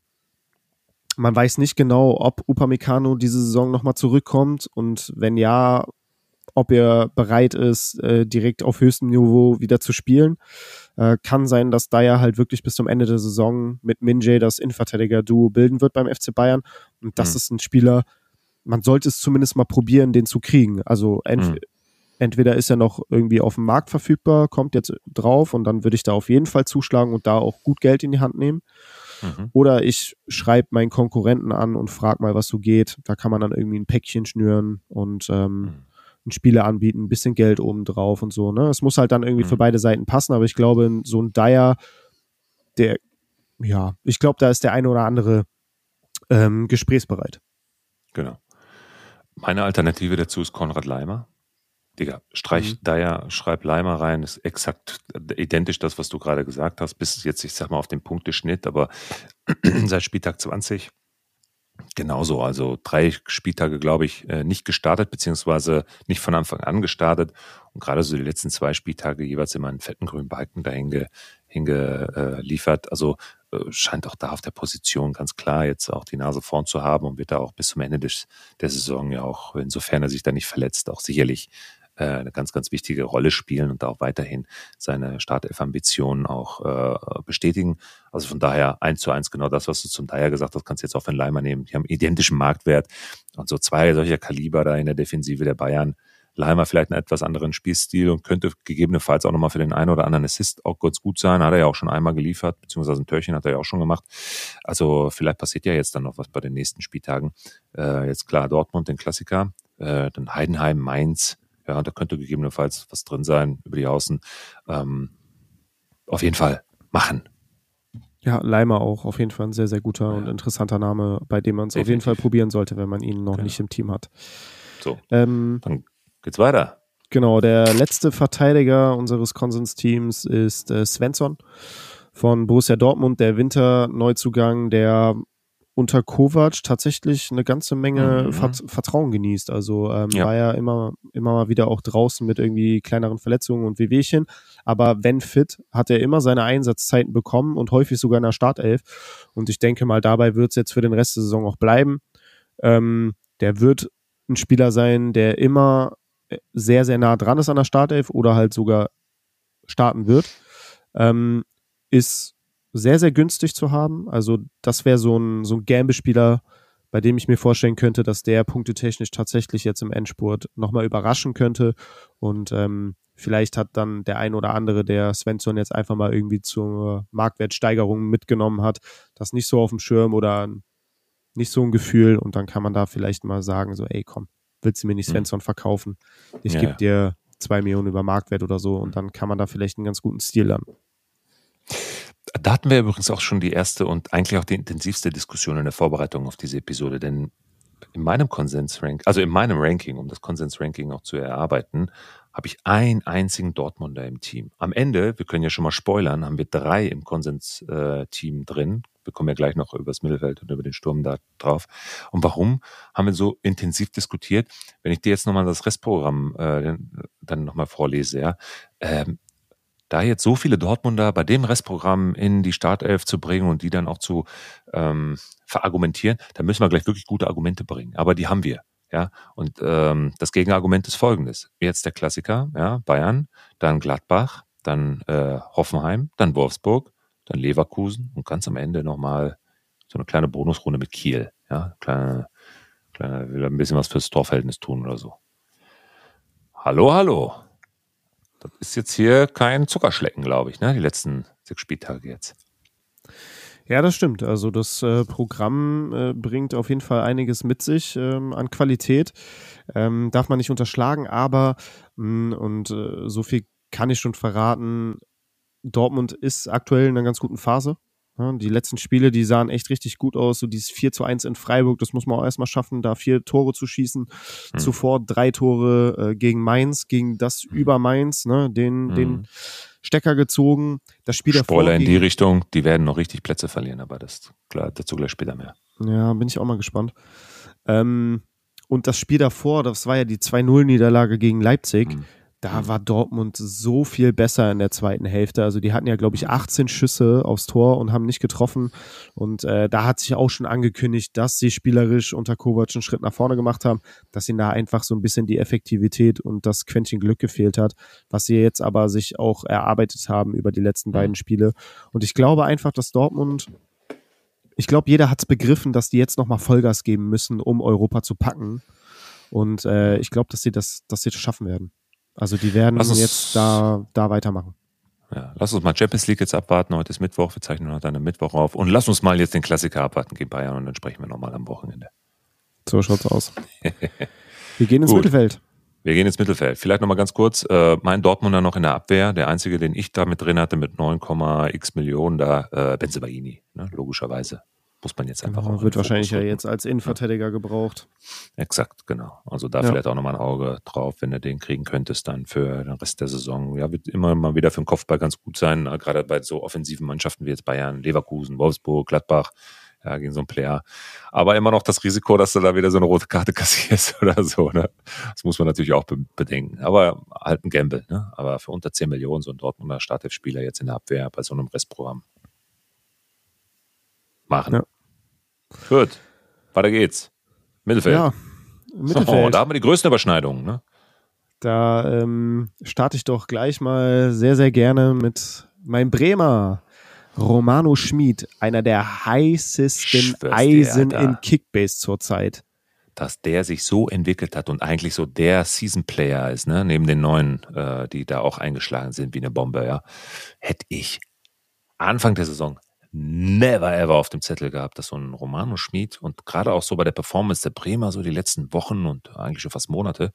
man weiß nicht genau, ob Upamecano diese Saison nochmal zurückkommt und wenn ja, ob er bereit ist, äh, direkt auf höchstem Niveau wieder zu spielen. Äh, kann sein, dass Dyer halt wirklich bis zum Ende der Saison mit Min Jae das Innenverteidiger-Duo bilden wird beim F C Bayern und das mhm. ist ein Spieler, man sollte es zumindest mal probieren, den zu kriegen. Also ent- mhm. entweder ist er noch irgendwie auf dem Markt verfügbar, kommt jetzt drauf und dann würde ich da auf jeden Fall zuschlagen und da auch gut Geld in die Hand nehmen. Mhm. Oder ich schreibe meinen Konkurrenten an und frage mal, was so geht. Da kann man dann irgendwie ein Päckchen schnüren und ähm, mhm. einen Spieler anbieten, ein bisschen Geld oben drauf und so. Ne? Es muss halt dann irgendwie mhm. für beide Seiten passen, aber ich glaube, so ein Dyer, der, ja, ich glaube, da ist der eine oder andere ähm, gesprächsbereit. Genau. Meine Alternative dazu ist Konrad Laimer. Digga, streich mhm. Dyer, schreib Laimer rein, ist exakt identisch das, was du gerade gesagt hast, bis jetzt, ich sag mal, auf den Punkteschnitt, aber seit Spieltag zwanzig genauso, also drei Spieltage, glaube ich, nicht gestartet, beziehungsweise nicht von Anfang an gestartet und gerade so die letzten zwei Spieltage jeweils immer einen fetten grünen Balken dahin ge, hingeliefert, also scheint auch da auf der Position ganz klar jetzt auch die Nase vorn zu haben und wird da auch bis zum Ende des, der Saison ja auch, insofern er sich da nicht verletzt, auch sicherlich äh, eine ganz, ganz wichtige Rolle spielen und da auch weiterhin seine Startelf-Ambitionen auch äh, bestätigen. Also von daher eins zu eins genau das, was du zum Dyer gesagt hast, kannst du jetzt auch für den Leimer nehmen. Die haben identischen Marktwert und so zwei solcher Kaliber da in der Defensive der Bayern. Leimer vielleicht einen etwas anderen Spielstil und könnte gegebenenfalls auch nochmal für den einen oder anderen Assist auch kurz gut sein. Hat er ja auch schon einmal geliefert, beziehungsweise ein Törchen hat er ja auch schon gemacht. Also vielleicht passiert ja jetzt dann noch was bei den nächsten Spieltagen. Äh, jetzt klar Dortmund, den Klassiker, äh, dann Heidenheim, Mainz. Ja, da könnte gegebenenfalls was drin sein über die Außen. Ähm, auf jeden Fall machen. Ja, Leimer auch auf jeden Fall ein sehr, sehr guter ja. und interessanter Name, bei dem man es auf jeden Fall probieren sollte, wenn man ihn noch genau. nicht im Team hat. So, ähm, dann geht's weiter. Genau, der letzte Verteidiger unseres Konsensteams ist äh, Svensson von Borussia Dortmund, der Winterneuzugang, der unter Kovac tatsächlich eine ganze Menge mhm. Vert- Vertrauen genießt. Also ähm, ja. war ja immer, immer mal wieder auch draußen mit irgendwie kleineren Verletzungen und Wehwehchen. Aber wenn fit, hat er immer seine Einsatzzeiten bekommen und häufig sogar in der Startelf. Und ich denke mal, dabei wird es jetzt für den Rest der Saison auch bleiben. Ähm, der wird ein Spieler sein, der immer sehr, sehr nah dran ist an der Startelf oder halt sogar starten wird. Ähm, ist sehr, sehr günstig zu haben. Also das wäre so ein, so ein Gamble-Spieler, bei dem ich mir vorstellen könnte, dass der punktetechnisch tatsächlich jetzt im Endspurt nochmal überraschen könnte und ähm, vielleicht hat dann der ein oder andere, der Svensson jetzt einfach mal irgendwie zur Marktwertsteigerung mitgenommen hat, das nicht so auf dem Schirm oder nicht so ein Gefühl und dann kann man da vielleicht mal sagen, so ey komm, willst du mir nicht Svensson verkaufen? Ich ja, gebe ja. dir zwei Millionen über Marktwert oder so und dann kann man da vielleicht einen ganz guten Stil haben. Da hatten wir übrigens auch schon die erste und eigentlich auch die intensivste Diskussion in der Vorbereitung auf diese Episode, denn in meinem Konsens-Ranking, also in meinem Ranking, um das Konsens-Ranking auch zu erarbeiten, habe ich einen einzigen Dortmunder im Team. Am Ende, wir können ja schon mal spoilern, haben wir drei im Konsens-Team drin. Wir kommen ja gleich noch über das Mittelfeld und über den Sturm da drauf. Und warum haben wir so intensiv diskutiert? Wenn ich dir jetzt nochmal das Restprogramm äh, dann nochmal vorlese, ja, ähm, da jetzt so viele Dortmunder bei dem Restprogramm in die Startelf zu bringen und die dann auch zu ähm, verargumentieren, da müssen wir gleich wirklich gute Argumente bringen. Aber die haben wir. Ja, und ähm, das Gegenargument ist folgendes. Jetzt der Klassiker, ja, Bayern, dann Gladbach, dann äh, Hoffenheim, dann Wolfsburg, dann Leverkusen und ganz am Ende nochmal so eine kleine Bonusrunde mit Kiel. Ja, kleine, kleine, will ein bisschen was fürs Torverhältnis tun oder so. Hallo, hallo. Das ist jetzt hier kein Zuckerschlecken, glaube ich, ne? Die letzten sechs Spieltage jetzt. Ja, das stimmt. Also das äh, Programm äh, bringt auf jeden Fall einiges mit sich ähm, an Qualität. Ähm, darf man nicht unterschlagen, aber mh, und äh, so viel kann ich schon verraten, Dortmund ist aktuell in einer ganz guten Phase. Ja, die letzten Spiele, die sahen echt richtig gut aus. So dieses vier zu eins in Freiburg, das muss man auch erstmal schaffen, da vier Tore zu schießen. Mhm. Zuvor drei Tore äh, gegen Mainz, gegen das mhm. über Mainz, ne, den, mhm. den Stecker gezogen. Das Spiel davor Spoiler in die Richtung, die werden noch richtig Plätze verlieren, aber das klar, dazu gleich später mehr. Ja, bin ich auch mal gespannt. Ähm, und das Spiel davor, das war ja die zwei null Niederlage gegen Leipzig. Mhm. Da war Dortmund so viel besser in der zweiten Hälfte. Also die hatten ja, glaube ich, achtzehn Schüsse aufs Tor und haben nicht getroffen. Und äh, da hat sich auch schon angekündigt, dass sie spielerisch unter Kovac einen Schritt nach vorne gemacht haben, dass ihnen da einfach so ein bisschen die Effektivität und das Quäntchen Glück gefehlt hat, was sie jetzt aber sich auch erarbeitet haben über die letzten beiden Spiele. Und ich glaube einfach, dass Dortmund, ich glaube, jeder hat es begriffen, dass die jetzt nochmal Vollgas geben müssen, um Europa zu packen. Und äh, ich glaube, dass sie das, dass sie das schaffen werden. Also die werden uns, jetzt da, da weitermachen. Ja, lass uns mal Champions League jetzt abwarten. Heute ist Mittwoch, wir zeichnen heute einen Mittwoch auf. Und lass uns mal jetzt den Klassiker abwarten gegen Bayern und dann sprechen wir nochmal am Wochenende. So schaut's aus. Wir gehen ins Mittelfeld. Wir gehen ins Mittelfeld. Vielleicht nochmal ganz kurz, äh, mein Dortmunder noch in der Abwehr, der einzige, den ich da mit drin hatte mit neun Komma x Millionen, da äh, Bensebaini, ne, logischerweise. Muss man jetzt einfach genau, auch. Wird wahrscheinlich ja jetzt als Innenverteidiger ja. gebraucht. Exakt, genau. Also da ja. vielleicht auch nochmal ein Auge drauf, wenn du den kriegen könntest dann für den Rest der Saison. Ja, wird immer mal wieder für den Kopfball ganz gut sein, gerade bei so offensiven Mannschaften wie jetzt Bayern, Leverkusen, Wolfsburg, Gladbach, ja, gegen so einen Player. Aber immer noch das Risiko, dass du da wieder so eine rote Karte kassierst oder so, ne? Das muss man natürlich auch be- bedenken. Aber halt ein Gamble, ne? Aber für unter zehn Millionen so ein Dortmunder Startelf-Spieler jetzt in der Abwehr bei so einem Restprogramm machen. Ja. Gut, weiter geht's. Mittelfeld. Ja, Mittelfeld. So, da haben wir die größten Überschneidungen, ne? Da ähm, starte ich doch gleich mal sehr, sehr gerne mit meinem Bremer. Romano Schmid, einer der heißesten Eisen dir, in Kickbase zurzeit. Dass der sich so entwickelt hat und eigentlich so der Season-Player ist, ne? Neben den neuen, äh, die da auch eingeschlagen sind wie eine Bombe, ja, hätte ich Anfang der Saison never ever auf dem Zettel gehabt, dass so ein Romano Schmid und gerade auch so bei der Performance der Bremer so die letzten Wochen und eigentlich schon fast Monate,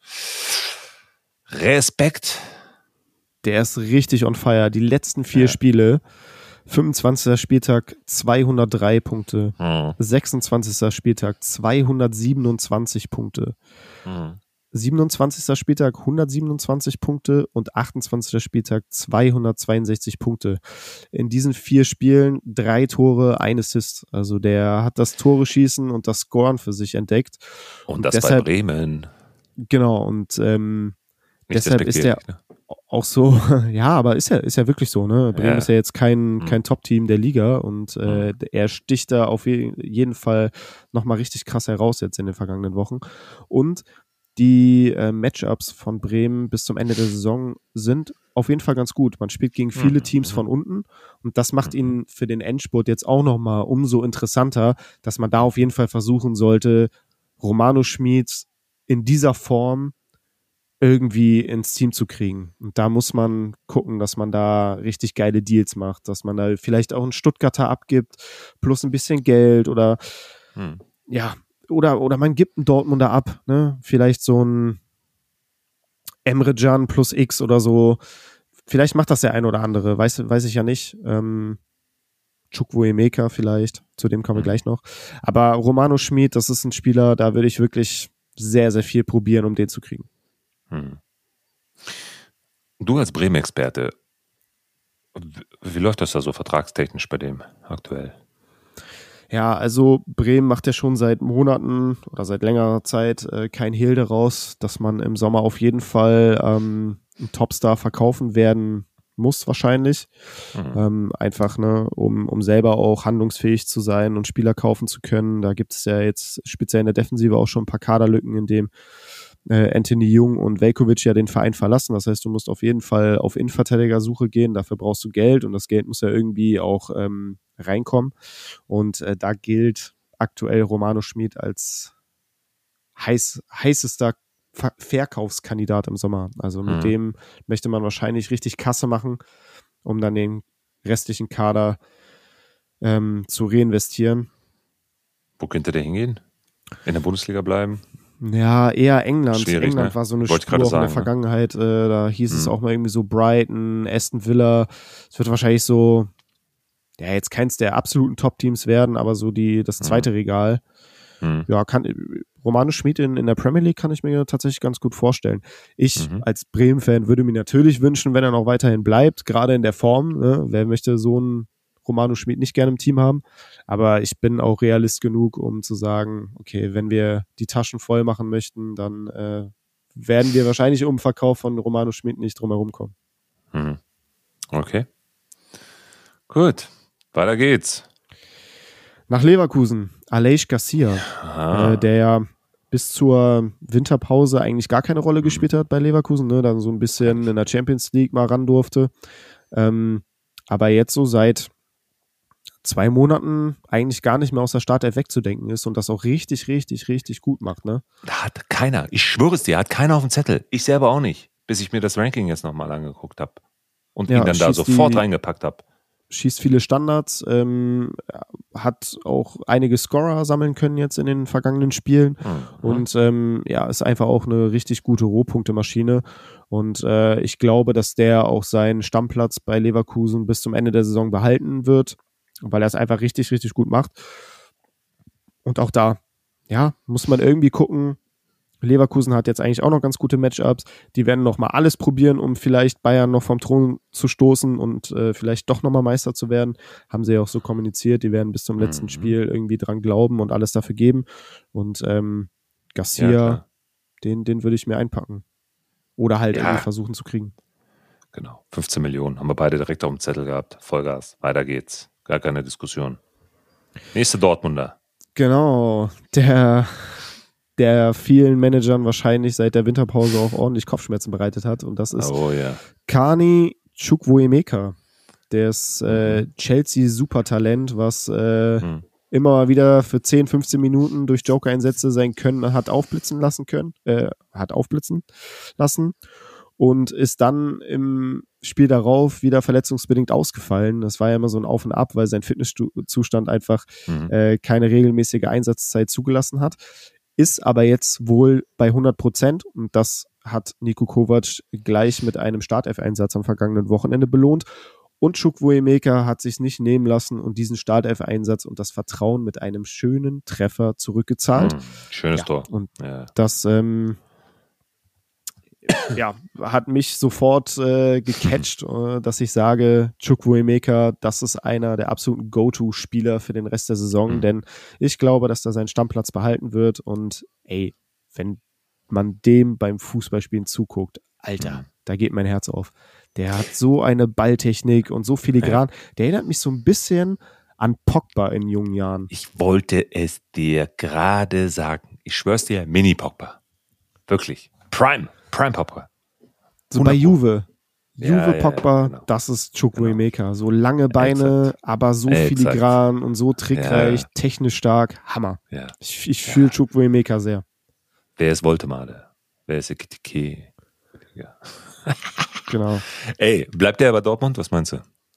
Respekt. Der ist richtig on fire. Die letzten vier ja. Spiele fünfundzwanzigster Spieltag zweihundertdrei Punkte. Hm. sechsundzwanzigster Spieltag zweihundertsiebenundzwanzig Punkte. Hm. siebenundzwanzigster Spieltag hundertsiebenundzwanzig Punkte und achtundzwanzigster Spieltag zweihundertzweiundsechzig Punkte. In diesen vier Spielen drei Tore, ein Assist. Also der hat das Tore schießen und das Scoren für sich entdeckt. Und, und das deshalb, bei Bremen. Genau, und ähm, Nicht deshalb ist er ne? auch so, ja, aber ist ja, ist ja wirklich so, ne? Bremen Ja. ist ja jetzt kein, Mhm. kein Top-Team der Liga und äh, Mhm. er sticht da auf je, jeden Fall nochmal richtig krass heraus jetzt in den vergangenen Wochen. Und die äh, Matchups von Bremen bis zum Ende der Saison sind auf jeden Fall ganz gut. Man spielt gegen viele Mhm. Teams von unten und das macht Mhm. ihn für den Endspurt jetzt auch nochmal umso interessanter, dass man da auf jeden Fall versuchen sollte, Romano Schmid in dieser Form irgendwie ins Team zu kriegen. Und da muss man gucken, dass man da richtig geile Deals macht, dass man da vielleicht auch einen Stuttgarter abgibt, plus ein bisschen Geld oder Hm. ja, oder, oder man gibt einen Dortmunder ab, ne? Vielleicht so ein Emre Can plus X oder so. Vielleicht macht das der ein oder andere, weiß, weiß ich ja nicht. Ähm, Chukwuemeka vielleicht, zu dem kommen wir Mhm. gleich noch. Aber Romano Schmid, das ist ein Spieler, da würde ich wirklich sehr, sehr viel probieren, um den zu kriegen. Hm. Du als Bremen-Experte, wie, wie läuft das da so vertragstechnisch bei dem aktuell? Ja, also Bremen macht ja schon seit Monaten oder seit längerer Zeit äh, kein Hehl daraus, dass man im Sommer auf jeden Fall ähm, einen Topstar verkaufen werden muss wahrscheinlich. Mhm. Ähm, einfach, ne, um, um selber auch handlungsfähig zu sein und Spieler kaufen zu können. Da gibt es ja jetzt speziell in der Defensive auch schon ein paar Kaderlücken, in dem äh, Anthony Jung und Veljkovic ja den Verein verlassen. Das heißt, du musst auf jeden Fall auf Innenverteidigersuche gehen. Dafür brauchst du Geld und das Geld muss ja irgendwie auch ähm, reinkommen. Und äh, da gilt aktuell Romano Schmid als heiß, heißester Ver- Verkaufskandidat im Sommer. Also mit Mhm. dem möchte man wahrscheinlich richtig Kasse machen, um dann den restlichen Kader ähm, zu reinvestieren. Wo könnte der hingehen? In der Bundesliga bleiben? Ja, eher England. Schwierig, England ne? war so eine Wollte ich Spur gerade auch in der sagen, ne? Vergangenheit. Äh, da hieß es Mhm. auch mal irgendwie so Brighton, Aston Villa. Es wird wahrscheinlich so, ja, jetzt keins der absoluten Top-Teams werden, aber so die das zweite Regal. Hm. Ja, kann Romano Schmid in, in der Premier League kann ich mir tatsächlich ganz gut vorstellen. Ich Mhm. als Bremen-Fan würde mir natürlich wünschen, wenn er noch weiterhin bleibt, gerade in der Form. Ne? Wer möchte so einen Romano Schmid nicht gerne im Team haben? Aber ich bin auch Realist genug, um zu sagen, okay, wenn wir die Taschen voll machen möchten, dann äh, werden wir wahrscheinlich um den Verkauf von Romano Schmid nicht drum herum kommen. Hm. Okay. Gut, weiter geht's. Nach Leverkusen, Aleix Garcia. Ah. äh, der ja bis zur Winterpause eigentlich gar keine Rolle gespielt hat bei Leverkusen, ne? Dann so ein bisschen in der Champions League mal ran durfte. Ähm, aber jetzt so seit zwei Monaten eigentlich gar nicht mehr aus der Startelf wegzudenken ist und das auch richtig, richtig, richtig gut macht, ne? Da hat keiner, ich schwöre es dir, hat keiner auf dem Zettel. Ich selber auch nicht, bis ich mir das Ranking jetzt nochmal angeguckt habe und Ja, ihn dann da schießt sofort die- reingepackt habe. Schießt viele Standards, ähm, hat auch einige Scorer sammeln können jetzt in den vergangenen Spielen. Mhm. Und ähm, ja, ist einfach auch eine richtig gute Rohpunktemaschine. Und äh, ich glaube, dass der auch seinen Stammplatz bei Leverkusen bis zum Ende der Saison behalten wird, weil er es einfach richtig, richtig gut macht. Und auch da, ja, muss man irgendwie gucken. Leverkusen hat jetzt eigentlich auch noch ganz gute Matchups. Die werden noch mal alles probieren, um vielleicht Bayern noch vom Thron zu stoßen und äh, vielleicht doch noch mal Meister zu werden. Haben sie ja auch so kommuniziert. Die werden bis zum letzten Mhm. Spiel irgendwie dran glauben und alles dafür geben. Und ähm, Garcia, Ja, klar. den, den würde ich mir einpacken. Oder halt Ja. irgendwie versuchen zu kriegen. Genau, fünfzehn Millionen haben wir beide direkt auf dem Zettel gehabt. Vollgas, weiter geht's. Gar keine Diskussion. Nächste Dortmunder. Genau, der, der vielen Managern wahrscheinlich seit der Winterpause auch ordentlich Kopfschmerzen bereitet hat. Und das ist Oh ja. Kani Chukwuemeka. Der ist äh, Chelsea-Supertalent, was äh, Hm. immer mal wieder für zehn, fünfzehn Minuten durch Joker-Einsätze sein Können hat aufblitzen lassen können, äh, hat aufblitzen lassen und ist dann im Spiel darauf wieder verletzungsbedingt ausgefallen. Das war ja immer so ein Auf und Ab, weil sein Fitnesszustand einfach Mhm. äh, keine regelmäßige Einsatzzeit zugelassen hat. Ist aber jetzt wohl bei hundert Prozent und das hat Niko Kovac gleich mit einem Startelf-Einsatz am vergangenen Wochenende belohnt. Und Chukwuemeka hat sich nicht nehmen lassen und diesen Startelf-Einsatz und das Vertrauen mit einem schönen Treffer zurückgezahlt. Mhm. Schönes ja, Tor. Und ja. das ähm, ja, hat mich sofort äh, gecatcht, äh, dass ich sage, Chukwuemeka, das ist einer der absoluten Go-To-Spieler für den Rest der Saison, mhm. denn ich glaube, dass er seinen Stammplatz behalten wird und ey, wenn man dem beim Fußballspielen zuguckt, Alter, mhm. da geht mein Herz auf. Der hat so eine Balltechnik und so filigran. Ja. Der erinnert mich so ein bisschen an Pogba in jungen Jahren. Ich wollte es dir gerade sagen. Ich schwör's dir, Mini-Pogba. Wirklich. Prime. Prime Pogba. So bei Juve. Juve ja, Pogba, ja, genau. das ist Chukwuemeka. Genau. So lange Beine, Exakt. aber so Exakt. filigran und so trickreich, ja. technisch stark. Hammer. Ja. Ich, ich fühle ja. Chukwuemeka sehr. Wer ist Voltemade? Wer ist Ekitike? Ja. Genau. Ey, bleibt der bei Dortmund? Was meinst du?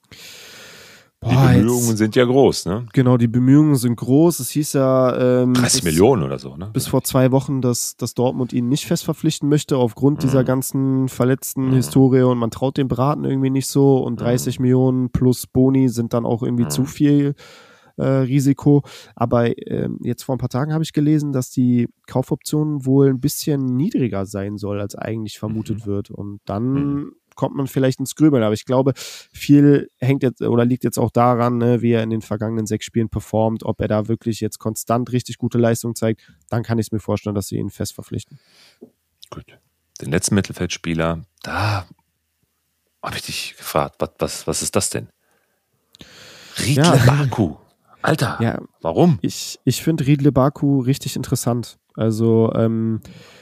Boah, die Bemühungen jetzt, sind ja groß, ne? Genau, die Bemühungen sind groß. Es hieß ja ähm, dreißig bis, Millionen oder so, ne? Bis vor zwei Wochen, dass, dass Dortmund ihn nicht fest verpflichten möchte aufgrund mhm. dieser ganzen verletzten mhm. Historie und man traut dem Braten irgendwie nicht so und dreißig mhm. Millionen plus Boni sind dann auch irgendwie mhm. zu viel äh, Risiko. Aber äh, jetzt vor ein paar Tagen habe ich gelesen, dass die Kaufoption wohl ein bisschen niedriger sein soll, als eigentlich vermutet mhm. wird. Und dann mhm. kommt man vielleicht ins Grübeln. Aber ich glaube, viel hängt jetzt oder liegt jetzt auch daran, ne, wie er in den vergangenen sechs Spielen performt, ob er da wirklich jetzt konstant richtig gute Leistung zeigt. Dann kann ich es mir vorstellen, dass sie ihn fest verpflichten. Gut. Den letzten Mittelfeldspieler, da habe ich dich gefragt, was, was, was ist das denn? Riedle ja. Baku. Alter, ja, warum? Ich, ich finde Riedle Baku richtig interessant. Also ähm,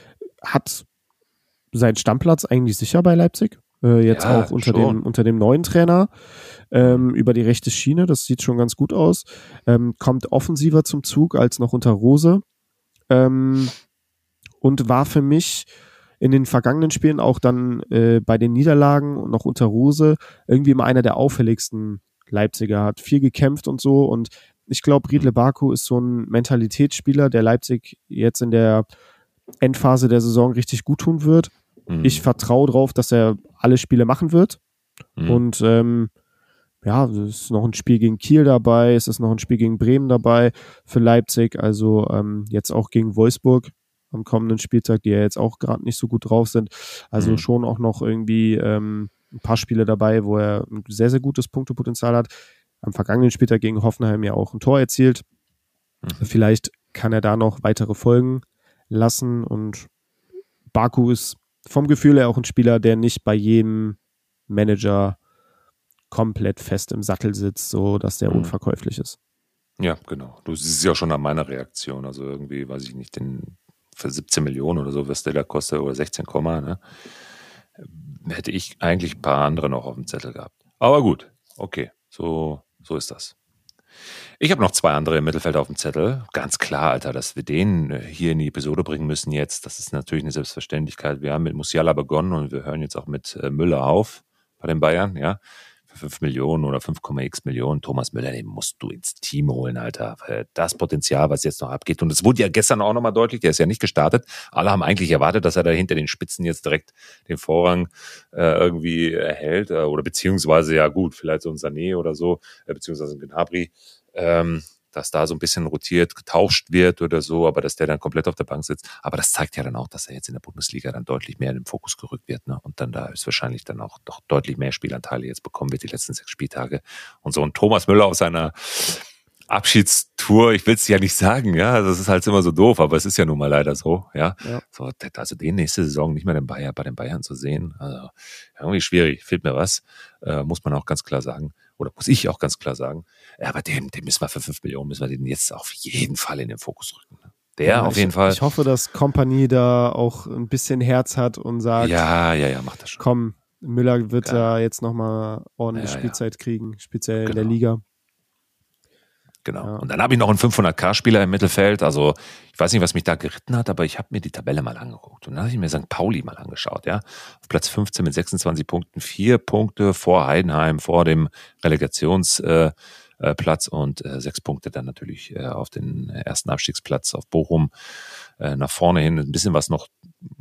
hat seinen Stammplatz eigentlich sicher bei Leipzig. Äh, jetzt ja, auch unter dem, unter dem neuen Trainer. Ähm, über die rechte Schiene, das sieht schon ganz gut aus. Ähm, kommt offensiver zum Zug als noch unter Rose. Ähm, und war für mich in den vergangenen Spielen auch dann äh, bei den Niederlagen und noch unter Rose irgendwie immer einer der auffälligsten Leipziger. Hat viel gekämpft und so und ich glaube, Riedle Baku ist so ein Mentalitätsspieler, der Leipzig jetzt in der Endphase der Saison richtig gut tun wird. Mhm. Ich vertraue drauf, dass er alle Spiele machen wird. Mhm. Und ähm, ja, es ist noch ein Spiel gegen Kiel dabei, es ist noch ein Spiel gegen Bremen dabei für Leipzig, also ähm, jetzt auch gegen Wolfsburg am kommenden Spieltag, die ja jetzt auch gerade nicht so gut drauf sind. Also mhm. schon auch noch irgendwie ähm, ein paar Spiele dabei, wo er ein sehr, sehr gutes Punktepotenzial hat. Am vergangenen Spieltag gegen Hoffenheim ja auch ein Tor erzielt. Mhm. Vielleicht kann er da noch weitere Folgen lassen und Baku ist vom Gefühl her auch ein Spieler, der nicht bei jedem Manager komplett fest im Sattel sitzt, so dass der mhm. unverkäuflich ist. Ja, genau. Du siehst ja schon an meiner Reaktion. Also irgendwie, weiß ich nicht, den für siebzehn Millionen oder so, was der da kostet, oder sechzehn, ne? Hätte ich eigentlich ein paar andere noch auf dem Zettel gehabt. Aber gut, okay, so So ist das. Ich habe noch zwei andere im Mittelfeld auf dem Zettel. Ganz klar, Alter, dass wir den hier in die Episode bringen müssen jetzt. Das ist natürlich eine Selbstverständlichkeit. Wir haben mit Musiala begonnen und wir hören jetzt auch mit Müller auf bei den Bayern, ja. Für fünf Millionen oder fünf Komma x Millionen. Thomas Müller, den musst du ins Team holen, Alter. Das Potenzial, was jetzt noch abgeht. Und es wurde ja gestern auch nochmal deutlich, der ist ja nicht gestartet. Alle haben eigentlich erwartet, dass er da hinter den Spitzen jetzt direkt den Vorrang äh, irgendwie erhält. Äh, oder beziehungsweise, ja gut, vielleicht so ein Sané oder so, äh, beziehungsweise ein Gnabry. Ähm, dass da so ein bisschen rotiert, getauscht wird oder so, aber dass der dann komplett auf der Bank sitzt. Aber das zeigt ja dann auch, dass er jetzt in der Bundesliga dann deutlich mehr in den Fokus gerückt wird, ne? Und dann da ist wahrscheinlich dann auch doch deutlich mehr Spielanteile jetzt bekommen wird die letzten sechs Spieltage. Und so ein Thomas Müller auf seiner Abschiedstour, ich will es ja nicht sagen, ja, das ist halt immer so doof, aber es ist ja nun mal leider so, ja. ja. So, also den nächste Saison nicht mehr den Bayern, bei den Bayern zu sehen, also irgendwie schwierig, fehlt mir was, äh, muss man auch ganz klar sagen. Oder muss ich auch ganz klar sagen. Ja, aber dem, dem müssen wir für fünf Millionen, müssen wir den jetzt auf jeden Fall in den Fokus rücken. Der ja, auf jeden ich, Fall. Ich hoffe, dass Kompanie da auch ein bisschen Herz hat und sagt, ja, ja, ja, macht das schon. Komm, Müller wird Geil. da jetzt nochmal ordentlich ja, Spielzeit ja. kriegen, speziell genau. in der Liga. Genau. Ja. Und dann habe ich noch einen fünfhundert-K-Spieler im Mittelfeld. Also ich weiß nicht, was mich da geritten hat, aber ich habe mir die Tabelle mal angeguckt. Und dann habe ich mir Sankt Pauli mal angeschaut. Ja, auf Platz fünfzehn mit sechsundzwanzig Punkten, vier Punkte vor Heidenheim, vor dem Relegationsplatz äh, und äh, sechs Punkte dann natürlich äh, auf den ersten Abstiegsplatz auf Bochum äh, nach vorne hin. Ein bisschen was noch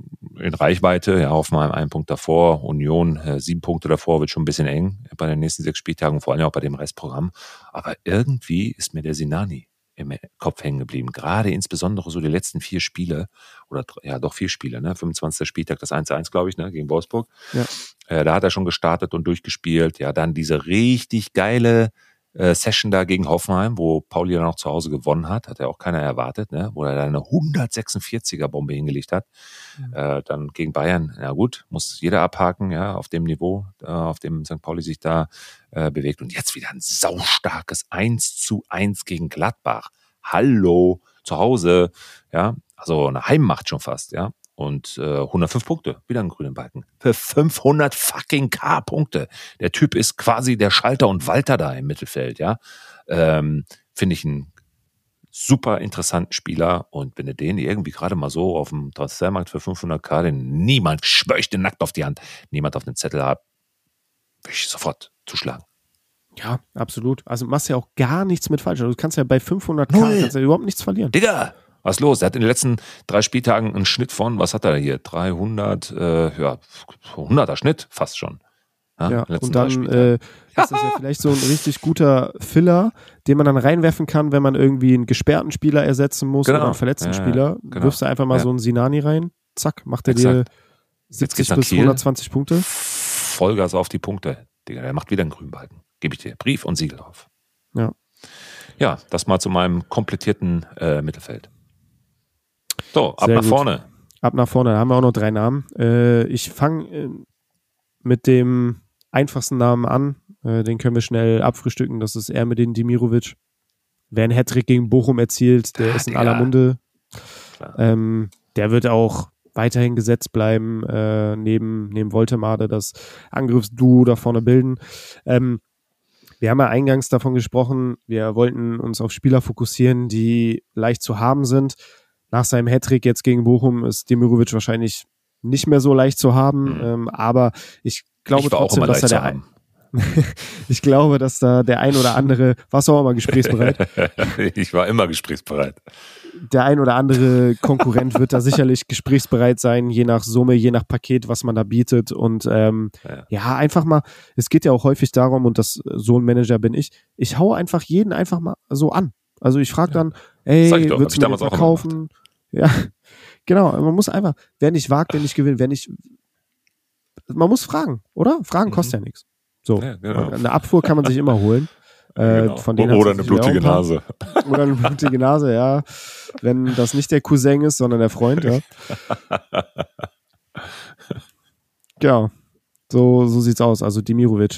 in Reichweite. Ja, Hoffenheim einen Punkt davor, Union äh, sieben Punkte davor, wird schon ein bisschen eng bei den nächsten sechs Spieltagen, vor allem auch bei dem Restprogramm. Aber irgendwie ist mir der Sinani im Kopf hängen geblieben. Gerade insbesondere so die letzten vier Spiele, oder ja doch vier Spiele, ne? fünfundzwanzigster Spieltag, das eins zu eins, glaube ich, ne? gegen Wolfsburg. Ja. Äh, da hat er schon gestartet und durchgespielt. Ja, dann diese richtig geile äh, Session da gegen Hoffenheim, wo Pauli dann auch zu Hause gewonnen hat, hat ja auch keiner erwartet, ne? Wo er da eine hundertsechsundvierziger Bombe hingelegt hat. Mhm. Äh, dann gegen Bayern, ja gut, muss jeder abhaken, ja, auf dem Niveau, äh, auf dem Sankt Pauli sich da äh, bewegt. Und jetzt wieder ein saustarkes eins zu eins gegen Gladbach. Hallo, zu Hause, ja, also eine Heimmacht schon fast, ja. Und äh, hundertfünf Punkte, wieder einen grünen Balken. Für fünfhundert fucking K Punkte. Der Typ ist quasi der Schalter und Walter da im Mittelfeld, ja. Ähm, Finde ich einen super interessanten Spieler. Und wenn du den irgendwie gerade mal so auf dem Transfermarkt für fünfhundert K, den niemand, schwör ich dir nackt auf die Hand, niemand auf den Zettel hat, würde ich sofort zuschlagen. Ja, absolut. Also machst ja auch gar nichts mit falsch. Also du kannst ja bei fünfhundert K kannst ja überhaupt nichts verlieren. Digga! Was ist los? Er hat in den letzten drei Spieltagen einen Schnitt von, was hat er hier? dreihundert, äh, ja, hunderter Schnitt fast schon. Ja, ja und dann äh, ist das ja vielleicht so ein richtig guter Filler, den man dann reinwerfen kann, wenn man irgendwie einen gesperrten Spieler ersetzen muss genau. oder einen verletzten ja, Spieler. Genau. Wirfst du einfach mal ja. so einen Sinani rein, zack, macht er dir siebzig bis hundertzwanzig Punkte. Vollgas auf die Punkte. Digga, der macht wieder einen grünen Balken. Gebe ich dir Brief und Siegel drauf. Ja. Ja, das mal zu meinem komplettierten äh, Mittelfeld. So, ab Sehr nach gut. vorne. Ab nach vorne, da haben wir auch noch drei Namen. Äh, ich fange äh, mit dem einfachsten Namen an. Äh, den können wir schnell abfrühstücken. Das ist Ermedin Demirovic. Wer einen Hattrick gegen Bochum erzielt, der ah, ist in aller Munde. Ähm, der wird auch weiterhin gesetzt bleiben, äh, neben, neben Woltemade das Angriffsduo da vorne bilden. Ähm, wir haben ja eingangs davon gesprochen, wir wollten uns auf Spieler fokussieren, die leicht zu haben sind. Nach seinem Hattrick jetzt gegen Bochum ist Demirovic wahrscheinlich nicht mehr so leicht zu haben, mhm. ähm, aber ich glaube ich trotzdem, dass er der ein, ich glaube, dass da der ein oder andere, warst du auch immer gesprächsbereit? Ich war immer gesprächsbereit. Der ein oder andere Konkurrent wird da sicherlich gesprächsbereit sein, je nach Summe, je nach Paket, was man da bietet und ähm, ja. ja, einfach mal, es geht ja auch häufig darum, und das so ein Manager bin ich, ich hau einfach jeden einfach mal so an. Also ich frage dann, ja. ey, doch, würdest du mir verkaufen? Ja, genau, man muss einfach, wer nicht wagt, der nicht gewinnt, wer nicht, man muss fragen, oder? Fragen mhm. kostet ja nichts. So, ja, genau. Eine Abfuhr kann man sich immer holen. Äh, genau. von denen oder eine blutige Nase. Oder eine blutige Nase, ja. Wenn das nicht der Cousin ist, sondern der Freund, ja. Ja, so, so sieht's aus. Also Demirovic.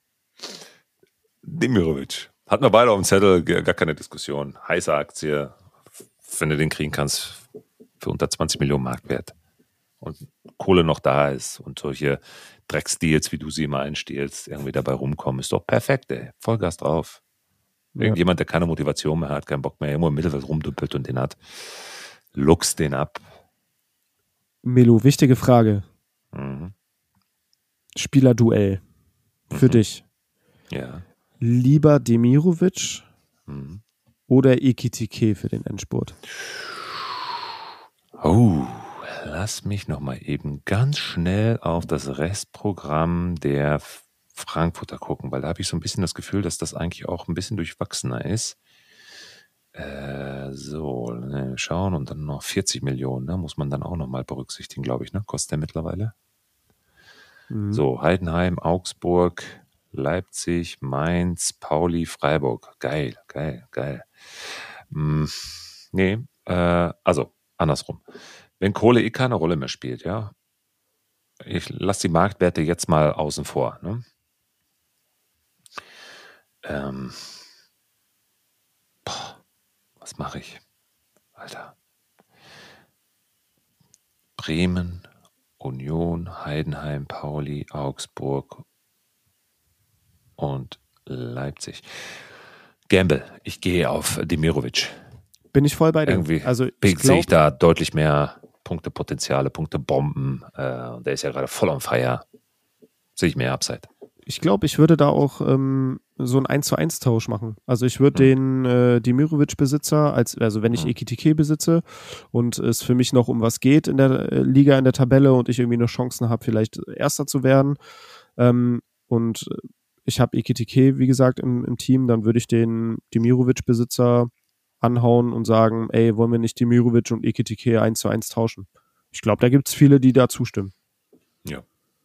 Demirovic. Hatten wir beide auf dem Zettel, gar keine Diskussion. Heiße Aktie, wenn du den kriegen kannst, für unter zwanzig Millionen Marktwert. Und Kohle noch da ist und solche Drecksdeals, wie du sie immer einstiehlst, irgendwie dabei rumkommen, ist doch perfekt, ey. Vollgas drauf. Ja. Irgendjemand, der keine Motivation mehr hat, keinen Bock mehr, irgendwo im Mittelfeld rumdümpelt und den hat, lux den ab. Melo, wichtige Frage. Mhm. Spielerduell. Für mhm. dich. Ja. Lieber Demirovic mhm. oder Ekitike für den Endspurt? Oh, lass mich noch mal eben ganz schnell auf das Restprogramm der Frankfurter gucken, weil da habe ich so ein bisschen das Gefühl, dass das eigentlich auch ein bisschen durchwachsener ist. Äh, so, ne, schauen und dann noch vierzig Millionen, ne, muss man dann auch noch mal berücksichtigen, glaube ich, ne, kostet der mittlerweile. Mhm. So, Heidenheim, Augsburg, Leipzig, Mainz, Pauli, Freiburg. Geil, geil, geil. Hm, nee, äh, also andersrum. Wenn Kohle eh keine Rolle mehr spielt, ja, ich lasse die Marktwerte jetzt mal außen vor, ne? Ähm, boah, was mache ich? Alter. Bremen, Union, Heidenheim, Pauli, Augsburg und Leipzig. Gamble, ich gehe auf Demirovic. Bin ich voll bei dir. Irgendwie also ich sehe ich da deutlich mehr Punktepotenziale, Punktebomben. Äh, der ist ja gerade voll on fire. Sehe ich mehr Upside. ich glaube, ich würde da auch ähm, so einen eins zu eins Tausch machen. Also ich würde Mhm. den äh, Demirovic-Besitzer, als, also wenn ich Mhm. Ekitike besitze und es für mich noch um was geht in der äh, Liga, in der Tabelle und ich irgendwie noch Chancen habe, vielleicht Erster zu werden, ähm, und ich habe Ekitike, wie gesagt, im, im Team, dann würde ich den Demirovic-Besitzer anhauen und sagen, ey, wollen wir nicht Demirovic und Ekitike eins zu eins tauschen? Ich glaube, da gibt es viele, die da zustimmen. Ja.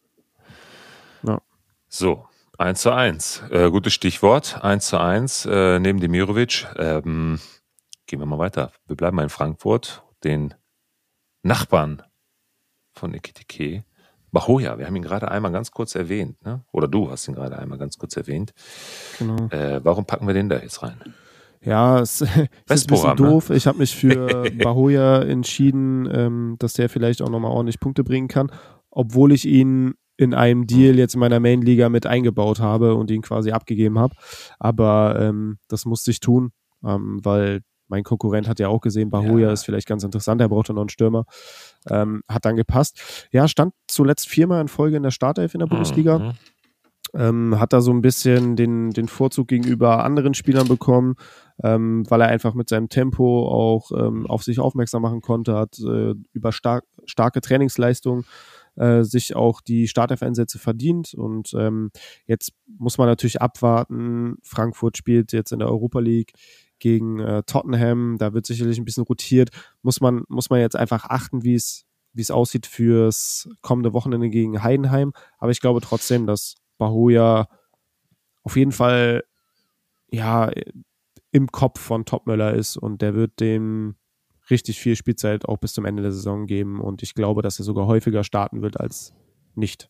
Ja. So, eins zu eins. Äh, gutes Stichwort. eins zu eins äh, neben Demirovic. Ähm, gehen wir mal weiter. Wir bleiben mal in Frankfurt. Den Nachbarn von Ekitike. Bahoja, wir haben ihn gerade einmal ganz kurz erwähnt. Ne? Oder du hast ihn gerade einmal ganz kurz erwähnt. Genau. Äh, warum packen wir den da jetzt rein? Ja, es ist ein bisschen Westprogramm, doof. Ich habe mich für Bahoja entschieden, ähm, dass der vielleicht auch nochmal ordentlich Punkte bringen kann, obwohl ich ihn in einem Deal jetzt in meiner Main-Liga mit eingebaut habe und ihn quasi abgegeben habe. Aber ähm, das musste ich tun, ähm, weil mein Konkurrent hat ja auch gesehen, Bahoja Ja. ist vielleicht ganz interessant, er brauchte noch einen Stürmer. Ähm, hat dann gepasst. Ja, stand zuletzt viermal in Folge in der Startelf in der Bundesliga. Mhm. Ähm, hat da so ein bisschen den, den Vorzug gegenüber anderen Spielern bekommen, ähm, weil er einfach mit seinem Tempo auch ähm, auf sich aufmerksam machen konnte, hat äh, über stark, starke Trainingsleistung äh, sich auch die Startelf-Einsätze verdient und ähm, jetzt muss man natürlich abwarten. Frankfurt spielt jetzt in der Europa League gegen äh, Tottenham, da wird sicherlich ein bisschen rotiert, muss man, muss man jetzt einfach achten, wie es wie es aussieht fürs kommende Wochenende gegen Heidenheim, aber ich glaube trotzdem, dass Bahoja auf jeden Fall ja im Kopf von Topmöller ist und der wird dem richtig viel Spielzeit auch bis zum Ende der Saison geben und ich glaube, dass er sogar häufiger starten wird als nicht.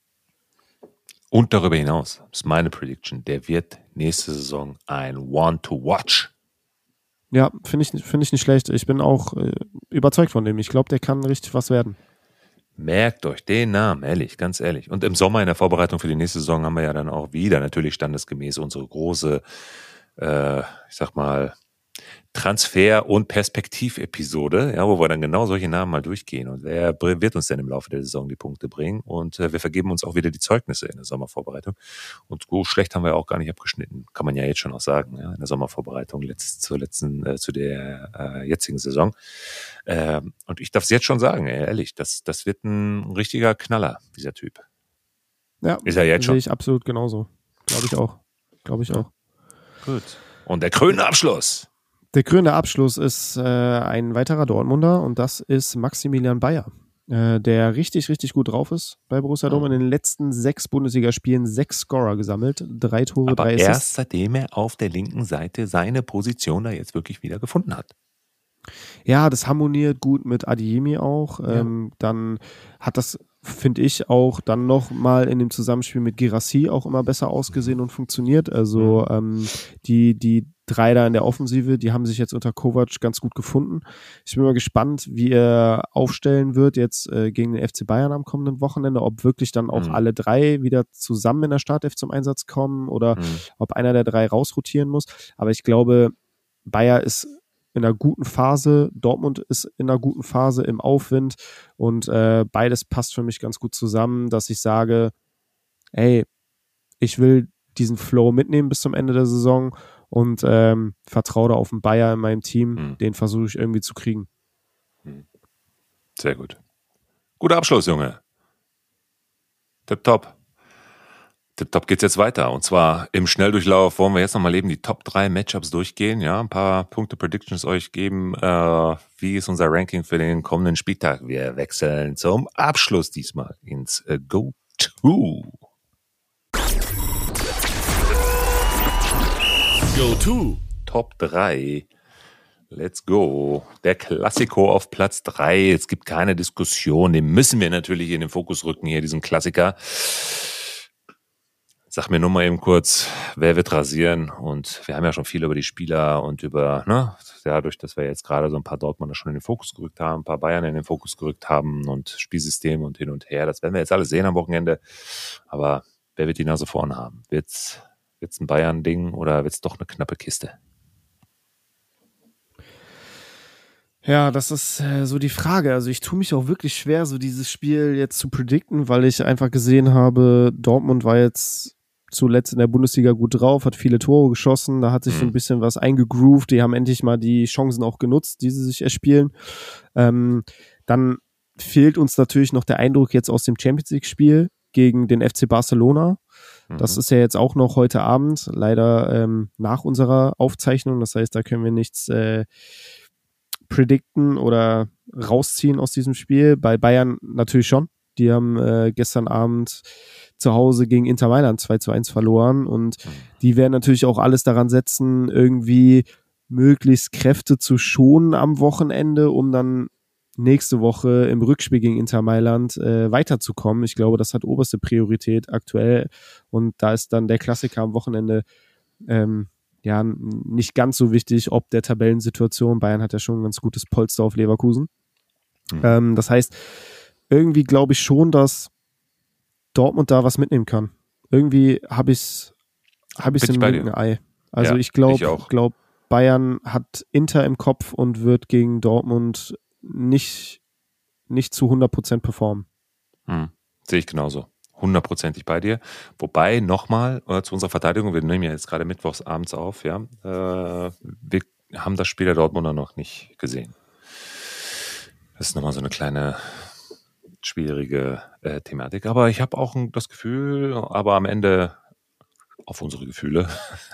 Und darüber hinaus, das ist meine Prediction, der wird nächste Saison ein One to Watch. Ja, finde ich, find ich nicht schlecht. Ich bin auch äh, überzeugt von dem. Ich glaube, der kann richtig was werden. Merkt euch den Namen, ehrlich, ganz ehrlich. Und im Sommer in der Vorbereitung für die nächste Saison haben wir ja dann auch wieder natürlich standesgemäß unsere große, äh, ich sag mal, Transfer- und Perspektiv-Episode, ja, wo wir dann genau solche Namen mal durchgehen. Und wer wird uns denn im Laufe der Saison die Punkte bringen? Und äh, wir vergeben uns auch wieder die Zeugnisse in der Sommervorbereitung. Und so schlecht haben wir auch gar nicht abgeschnitten, kann man ja jetzt schon auch sagen, ja, in der Sommervorbereitung letzt, zur letzten, äh, zu der äh, jetzigen Saison. Ähm, und ich darf es jetzt schon sagen, ey, ehrlich, das, das wird ein richtiger Knaller, dieser Typ. Ja, ist er jetzt schon. Sehe ich absolut genauso. Glaube ich auch. Glaube ich auch. Gut. Und der krönende Abschluss. Der krönende Abschluss ist äh, ein weiterer Dortmunder und das ist Maximilian Bayer, äh, der richtig, richtig gut drauf ist bei Borussia Dortmund. In den letzten sechs Bundesligaspielen sechs Scorer gesammelt, drei Tore, Aber drei Assists. erst seitdem er auf der linken Seite seine Position da jetzt wirklich wieder gefunden hat. Ja, das harmoniert gut mit Adeyemi auch. Ja. Ähm, dann hat das, finde ich, auch dann noch mal in dem Zusammenspiel mit Guirassy auch immer besser ausgesehen und funktioniert. Also ähm, die, die drei da in der Offensive, die haben sich jetzt unter Kovac ganz gut gefunden. Ich bin mal gespannt, wie er aufstellen wird jetzt äh, gegen den F C Bayern am kommenden Wochenende, ob wirklich dann auch Mhm. alle drei wieder zusammen in der Startelf zum Einsatz kommen oder Mhm. ob einer der drei rausrotieren muss. Aber ich glaube, Bayer ist in einer guten Phase, Dortmund ist in einer guten Phase im Aufwind und äh, beides passt für mich ganz gut zusammen, dass ich sage, ey, ich will diesen Flow mitnehmen bis zum Ende der Saison und ähm, vertraue da auf den Bayer in meinem Team, Mhm. den versuche ich irgendwie zu kriegen. Sehr gut. Guter Abschluss, Junge. Tipptopp. Tipptopp geht's jetzt weiter. Und zwar im Schnelldurchlauf wollen wir jetzt nochmal eben die Top drei Matchups durchgehen, ja, ein paar Punkte Predictions euch geben. Äh, wie ist unser Ranking für den kommenden Spieltag? Wir wechseln zum Abschluss diesmal ins äh, Go-To. Go to. Top drei. Let's go. Der Klassiko auf Platz drei. Es gibt keine Diskussion. Den müssen wir natürlich in den Fokus rücken hier, diesen Klassiker. Sag mir nur mal eben kurz, wer wird rasieren? Und wir haben ja schon viel über die Spieler und über, ne, dadurch, dass wir jetzt gerade so ein paar Dortmunder schon in den Fokus gerückt haben, ein paar Bayern in den Fokus gerückt haben und Spielsystem und hin und her. Das werden wir jetzt alles sehen am Wochenende. Aber wer wird die Nase vorn haben? Wird's, wird's ein Bayern-Ding oder wird's doch eine knappe Kiste? Ja, das ist äh, so die Frage. Also ich tue mich auch wirklich schwer, so dieses Spiel jetzt zu predikten, weil ich einfach gesehen habe, Dortmund war jetzt zuletzt in der Bundesliga gut drauf, hat viele Tore geschossen, da hat sich mhm. so ein bisschen was eingegroovt, die haben endlich mal die Chancen auch genutzt, die sie sich erspielen. Ähm, dann fehlt uns natürlich noch der Eindruck jetzt aus dem Champions-League-Spiel gegen den F C Barcelona. Mhm. Das ist ja jetzt auch noch heute Abend, leider ähm, nach unserer Aufzeichnung, das heißt, da können wir nichts äh, predikten oder rausziehen aus diesem Spiel. Bei Bayern natürlich schon. Die haben äh, gestern Abend zu Hause gegen Inter Mailand zwei zu eins verloren und mhm. die werden natürlich auch alles daran setzen, irgendwie möglichst Kräfte zu schonen am Wochenende, um dann nächste Woche im Rückspiel gegen Inter Mailand äh, weiterzukommen. Ich glaube, das hat oberste Priorität aktuell und da ist dann der Klassiker am Wochenende ähm, ja nicht ganz so wichtig, ob der Tabellensituation. Bayern hat ja schon ein ganz gutes Polster auf Leverkusen. Mhm. Ähm, das heißt, irgendwie glaube ich schon, dass Dortmund da was mitnehmen kann. Irgendwie habe ich es hab ich's im linken Ei. Also ja, ich glaube, glaub, Bayern hat Inter im Kopf und wird gegen Dortmund nicht, nicht zu hundert Prozent performen. Hm. Sehe ich genauso. hundertprozentig bei dir. Wobei, nochmal äh, zu unserer Verteidigung, wir nehmen ja jetzt gerade mittwochs abends auf, ja, äh, wir haben das Spiel der Dortmunder noch nicht gesehen. Das ist nochmal so eine kleine schwierige äh, Thematik. Aber ich habe auch das Gefühl, aber am Ende auf unsere Gefühle.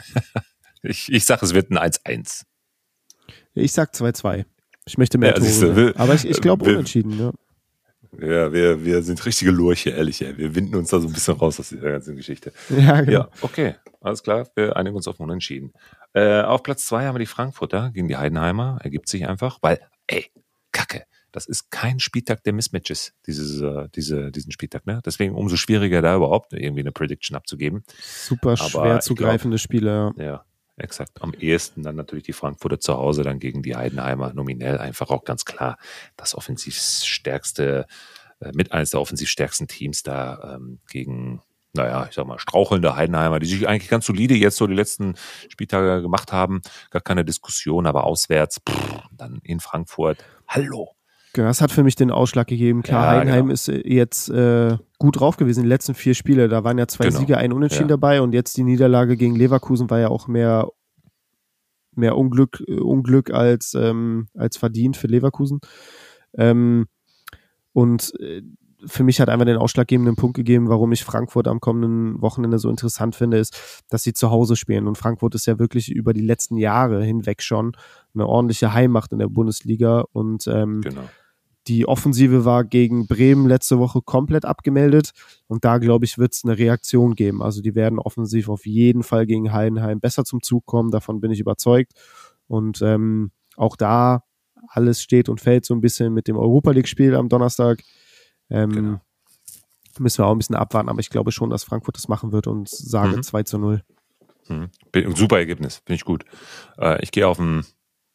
ich ich sage, es wird ein eins eins. Ich sag zwei zwei. Ich möchte mehr ja, Tore. Siehste, wir, aber ich, ich glaube unentschieden. Ja, ja wir, wir sind richtige Lurche, ehrlich. Ey. Wir winden uns da so ein bisschen raus aus dieser ganzen Geschichte. Ja, genau. Ja, okay. Alles klar. Wir einigen uns auf Unentschieden. Äh, auf Platz zwei haben wir die Frankfurter gegen die Heidenheimer. Ergibt sich einfach, weil, ey, Kacke. Das ist kein Spieltag der Mismatches, diese, diese, diesen Spieltag. Ne? Deswegen umso schwieriger, da überhaupt irgendwie eine Prediction abzugeben. Super schwer zu greifende Spiele. Ja. ja, exakt. Am ehesten dann natürlich die Frankfurter zu Hause, dann gegen die Heidenheimer. Nominell einfach auch ganz klar das offensiv stärkste, äh, mit eines der offensiv stärksten Teams da ähm, gegen, naja, ich sag mal, strauchelnde Heidenheimer, die sich eigentlich ganz solide jetzt so die letzten Spieltage gemacht haben. Gar keine Diskussion, aber auswärts, pff, dann in Frankfurt. Hallo. Das hat für mich den Ausschlag gegeben. Klar, ja, Heidenheim genau. ist jetzt äh, gut drauf gewesen, die letzten vier Spiele. Da waren ja zwei genau. Siege, ein Unentschieden ja. dabei und jetzt die Niederlage gegen Leverkusen war ja auch mehr, mehr Unglück, äh, Unglück als, ähm, als verdient für Leverkusen. Ähm, und äh, für mich hat einfach den ausschlaggebenden Punkt gegeben, warum ich Frankfurt am kommenden Wochenende so interessant finde, ist, dass sie zu Hause spielen. Und Frankfurt ist ja wirklich über die letzten Jahre hinweg schon eine ordentliche Heimmacht in der Bundesliga und ähm, genau. Die Offensive war gegen Bremen letzte Woche komplett abgemeldet und da, glaube ich, wird es eine Reaktion geben. Also die werden offensiv auf jeden Fall gegen Heidenheim besser zum Zug kommen, davon bin ich überzeugt. Und ähm, auch da, alles steht und fällt so ein bisschen mit dem Europa-League-Spiel am Donnerstag. Ähm, genau. Müssen wir auch ein bisschen abwarten, aber ich glaube schon, dass Frankfurt das machen wird und sage mhm. zwei zu null. Mhm. Super Ergebnis, finde ich gut. Äh, ich gehe auf ein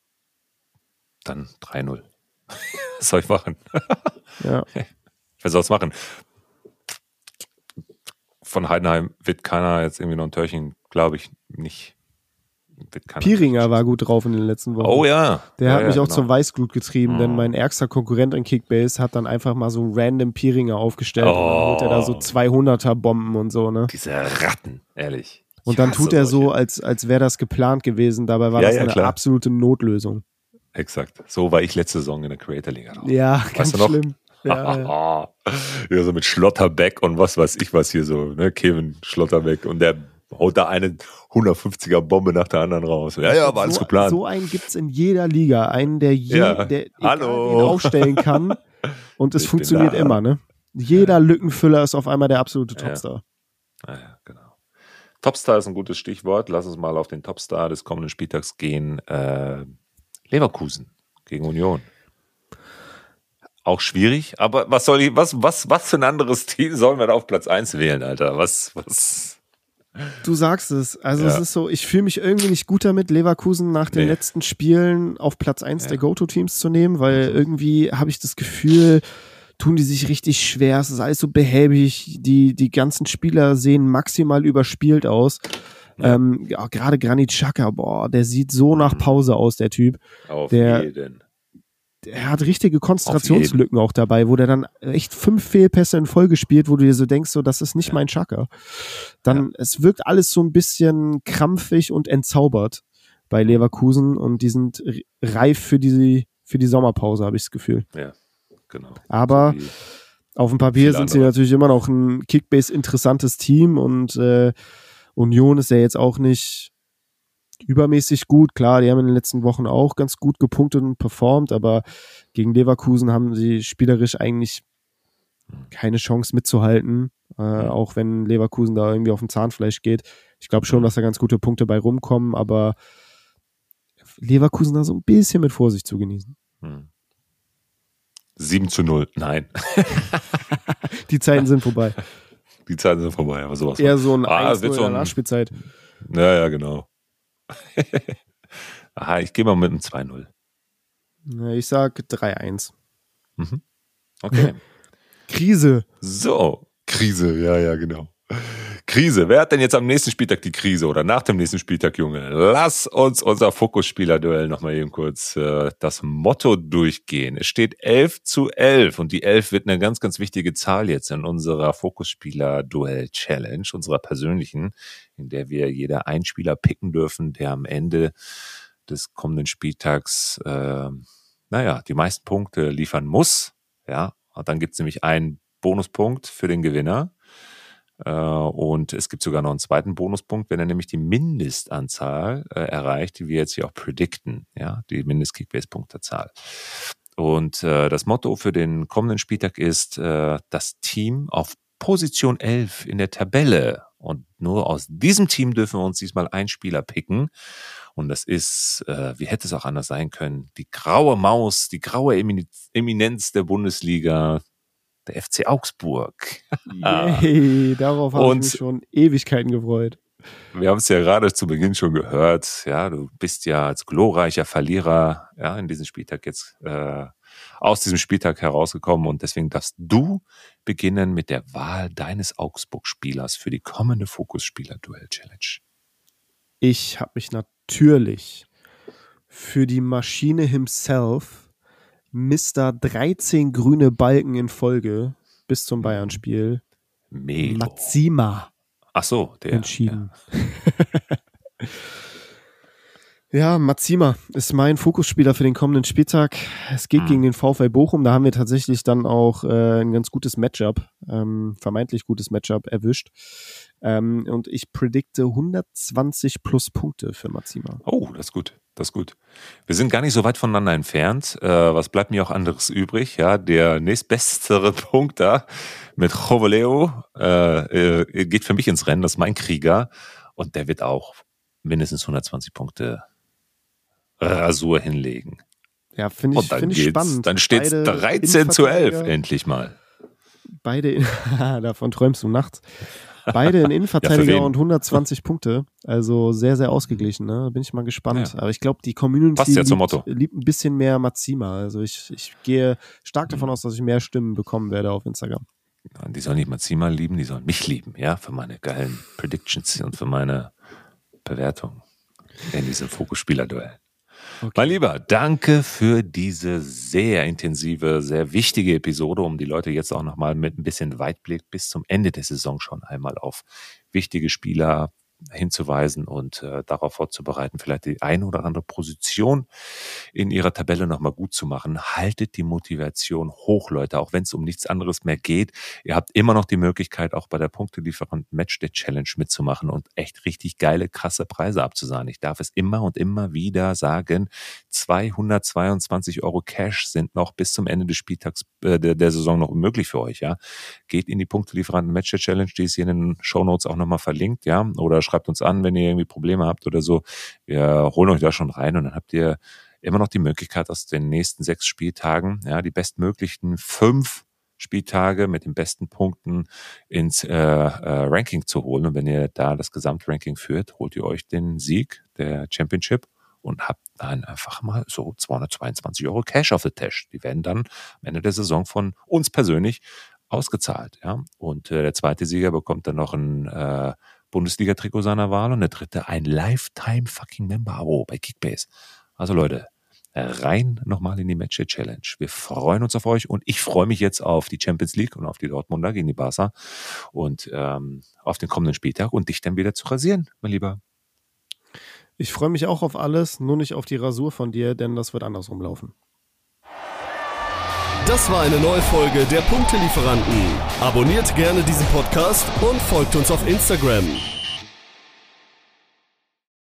dann drei null. Was soll ich machen? Ja. Was soll ich machen? Von Heidenheim wird keiner jetzt irgendwie noch ein Törchen, glaube ich, nicht. Pieringer war gut drauf in den letzten Wochen. Oh ja. Der ja, hat ja, mich auch genau. zur Weißglut getrieben, mhm. denn mein ärgster Konkurrent in Kickbase hat dann einfach mal so random Pieringer aufgestellt oh. und dann holt er da so zweihunderter Bomben und so, ne? Diese Ratten, ehrlich. Und ich dann tut er so, als, als wäre das geplant gewesen, dabei war ja, das ja, eine klar. absolute Notlösung. Exakt. So war ich letzte Saison in der Creator Liga drauf. Ja, weißt ganz du noch? schlimm. Ja, ja. ja, so mit Schlotterbeck und was weiß ich was hier so, ne? Kevin Schlotterbeck und der haut da eine hundertfünfziger Bombe nach der anderen raus. Ja, ja, war alles so, geplant. So einen gibt es in jeder Liga. Einen, der, je, ja. der Hallo. ihn aufstellen kann und es ich funktioniert immer, ne? Jeder ja. Lückenfüller ist auf einmal der absolute Topstar. Ja. Ja, ja, genau. Topstar ist ein gutes Stichwort. Lass uns mal auf den Topstar des kommenden Spieltags gehen. Äh, Leverkusen gegen Union. Auch schwierig, aber was soll ich, was, was, was für ein anderes Team sollen wir da auf Platz eins wählen, Alter? Was, was? Du sagst es. Also ja. es ist so, ich fühle mich irgendwie nicht gut damit, Leverkusen nach den nee. letzten Spielen auf Platz eins ja. der Go-To-Teams zu nehmen, weil irgendwie habe ich das Gefühl, tun die sich richtig schwer. Es ist alles so behäbig. Die, die ganzen Spieler sehen maximal überspielt aus. Ja. Ähm, ja, gerade Granit Xhaka, boah, der sieht so nach Pause aus, der Typ. Auf der, jeden. er hat richtige Konzentrationslücken auch dabei, wo der dann echt fünf Fehlpässe in Folge spielt, wo du dir so denkst, so, das ist nicht ja. mein Chaka. Dann, ja. es wirkt alles so ein bisschen krampfig und entzaubert bei Leverkusen und die sind reif für die, für die Sommerpause, habe ich das Gefühl. Ja, genau. Aber so auf dem Papier sind sie natürlich immer noch ein Kickbase interessantes Team und äh, Union ist ja jetzt auch nicht übermäßig gut. Klar, die haben in den letzten Wochen auch ganz gut gepunktet und performt, aber gegen Leverkusen haben sie spielerisch eigentlich keine Chance mitzuhalten, äh, auch wenn Leverkusen da irgendwie auf dem Zahnfleisch geht. Ich glaube schon, dass da ganz gute Punkte bei rumkommen, aber Leverkusen da so ein bisschen mit Vorsicht zu genießen. Hm. sieben zu null, nein. Die Zeiten sind vorbei. Die Zeiten sind vorbei, aber sowas. Eher so ein ah, eins null in der Nachspielzeit. Ja, ja, genau. Aha, ich gehe mal mit einem zwei null. Ich sag drei eins. Mhm. Okay. Krise. So, Krise, ja, ja, genau. Krise. Wer hat denn jetzt am nächsten Spieltag die Krise oder nach dem nächsten Spieltag, Junge? Lass uns unser Fokusspieler-Duell nochmal eben kurz äh, das Motto durchgehen. Es steht elf zu elf und die elf wird eine ganz, ganz wichtige Zahl jetzt in unserer Fokusspieler-Duell-Challenge, unserer persönlichen, in der wir jeder einen Spieler picken dürfen, der am Ende des kommenden Spieltags, äh, naja, die meisten Punkte liefern muss. Ja, und dann gibt es nämlich einen Bonuspunkt für den Gewinner. Und es gibt sogar noch einen zweiten Bonuspunkt, wenn er nämlich die Mindestanzahl äh, erreicht, die wir jetzt hier auch predikten, ja, die Mindest-Kickbase-Punktezahl. Und äh, das Motto für den kommenden Spieltag ist, äh, das Team auf Position elf in der Tabelle. Und nur aus diesem Team dürfen wir uns diesmal einen Spieler picken. Und das ist, äh, wie hätte es auch anders sein können, die graue Maus, die graue Eminenz der Bundesliga, der F C Augsburg. Yay, darauf habe ich mich schon Ewigkeiten gefreut. Wir haben es ja gerade zu Beginn schon gehört. Ja, du bist ja als glorreicher Verlierer ja, in diesem Spieltag jetzt äh, aus diesem Spieltag herausgekommen und deswegen darfst du beginnen mit der Wahl deines Augsburg-Spielers für die kommende Fokusspieler-Duell-Challenge. Ich habe mich natürlich für die Maschine himself, Mister dreizehn grüne Balken in Folge bis zum Bayern-Spiel, Melo. Mazima, Ach so, der, entschieden. Ja. Ja, Mazima ist mein Fokusspieler für den kommenden Spieltag. Es geht mhm. gegen den VfL Bochum. Da haben wir tatsächlich dann auch äh, ein ganz gutes Matchup, ähm, vermeintlich gutes Matchup erwischt. Ähm, und ich predikte hundertzwanzig plus Punkte für Mazima. Oh, das ist gut. Das ist gut. Wir sind gar nicht so weit voneinander entfernt. Äh, was bleibt mir auch anderes übrig? Ja, der nächstbestere Punkt da mit Joveleo äh, äh, geht für mich ins Rennen. Das ist mein Krieger. Und der wird auch mindestens hundertzwanzig Punkte Rasur hinlegen. Ja, finde ich, find ich spannend. Dann steht es dreizehn zu elf, endlich mal. Beide, in, davon träumst du nachts. Beide in Innenverteidiger ja, und hundertzwanzig Punkte. Also sehr, sehr ausgeglichen. Ne? Da bin ich mal gespannt. Ja. Aber ich glaube, die Community ja liebt, liebt ein bisschen mehr Mazima. Also ich, ich gehe stark davon aus, dass ich mehr Stimmen bekommen werde auf Instagram. Die sollen nicht Mazima lieben, die sollen mich lieben, ja, für meine geilen Predictions und für meine Bewertung in diesem Fokusspieler-Duell. Okay. Mein Lieber, danke für diese sehr intensive, sehr wichtige Episode, um die Leute jetzt auch nochmal mit ein bisschen Weitblick bis zum Ende der Saison schon einmal auf wichtige Spieler hinzuweisen und äh, darauf vorzubereiten, vielleicht die eine oder andere Position in ihrer Tabelle nochmal gut zu machen. Haltet die Motivation hoch, Leute, auch wenn es um nichts anderes mehr geht. Ihr habt immer noch die Möglichkeit, auch bei der Punktelieferant Match Day Challenge mitzumachen und echt richtig geile, krasse Preise abzusahnen. Ich darf es immer und immer wieder sagen, zweihundertzweiundzwanzig Euro Cash sind noch bis zum Ende des Spieltags äh, der, der Saison noch möglich für euch. Ja, geht in die Punktelieferanten Match Day Challenge, die ist hier in den Shownotes auch nochmal verlinkt, ja, oder schreibt uns an, wenn ihr irgendwie Probleme habt oder so. Wir holen euch da schon rein und dann habt ihr immer noch die Möglichkeit, aus den nächsten sechs Spieltagen ja die bestmöglichen fünf Spieltage mit den besten Punkten ins äh, äh, Ranking zu holen. Und wenn ihr da das Gesamtranking führt, holt ihr euch den Sieg der Championship und habt dann einfach mal so zweihundertzweiundzwanzig Euro Cash auf the Tash. Die werden dann am Ende der Saison von uns persönlich ausgezahlt. Ja? Und äh, der zweite Sieger bekommt dann noch ein äh, Bundesliga-Trikot seiner Wahl und der dritte ein Lifetime-Fucking-Member-Abo bei Kickbase. Also Leute, rein nochmal in die Matchday-Challenge. Wir freuen uns auf euch und ich freue mich jetzt auf die Champions League und auf die Dortmunder gegen die Barca und ähm, auf den kommenden Spieltag und dich dann wieder zu rasieren, mein Lieber. Ich freue mich auch auf alles, nur nicht auf die Rasur von dir, denn das wird andersrum laufen. Das war eine neue Folge der Punktelieferanten. Abonniert gerne diesen Podcast und folgt uns auf Instagram.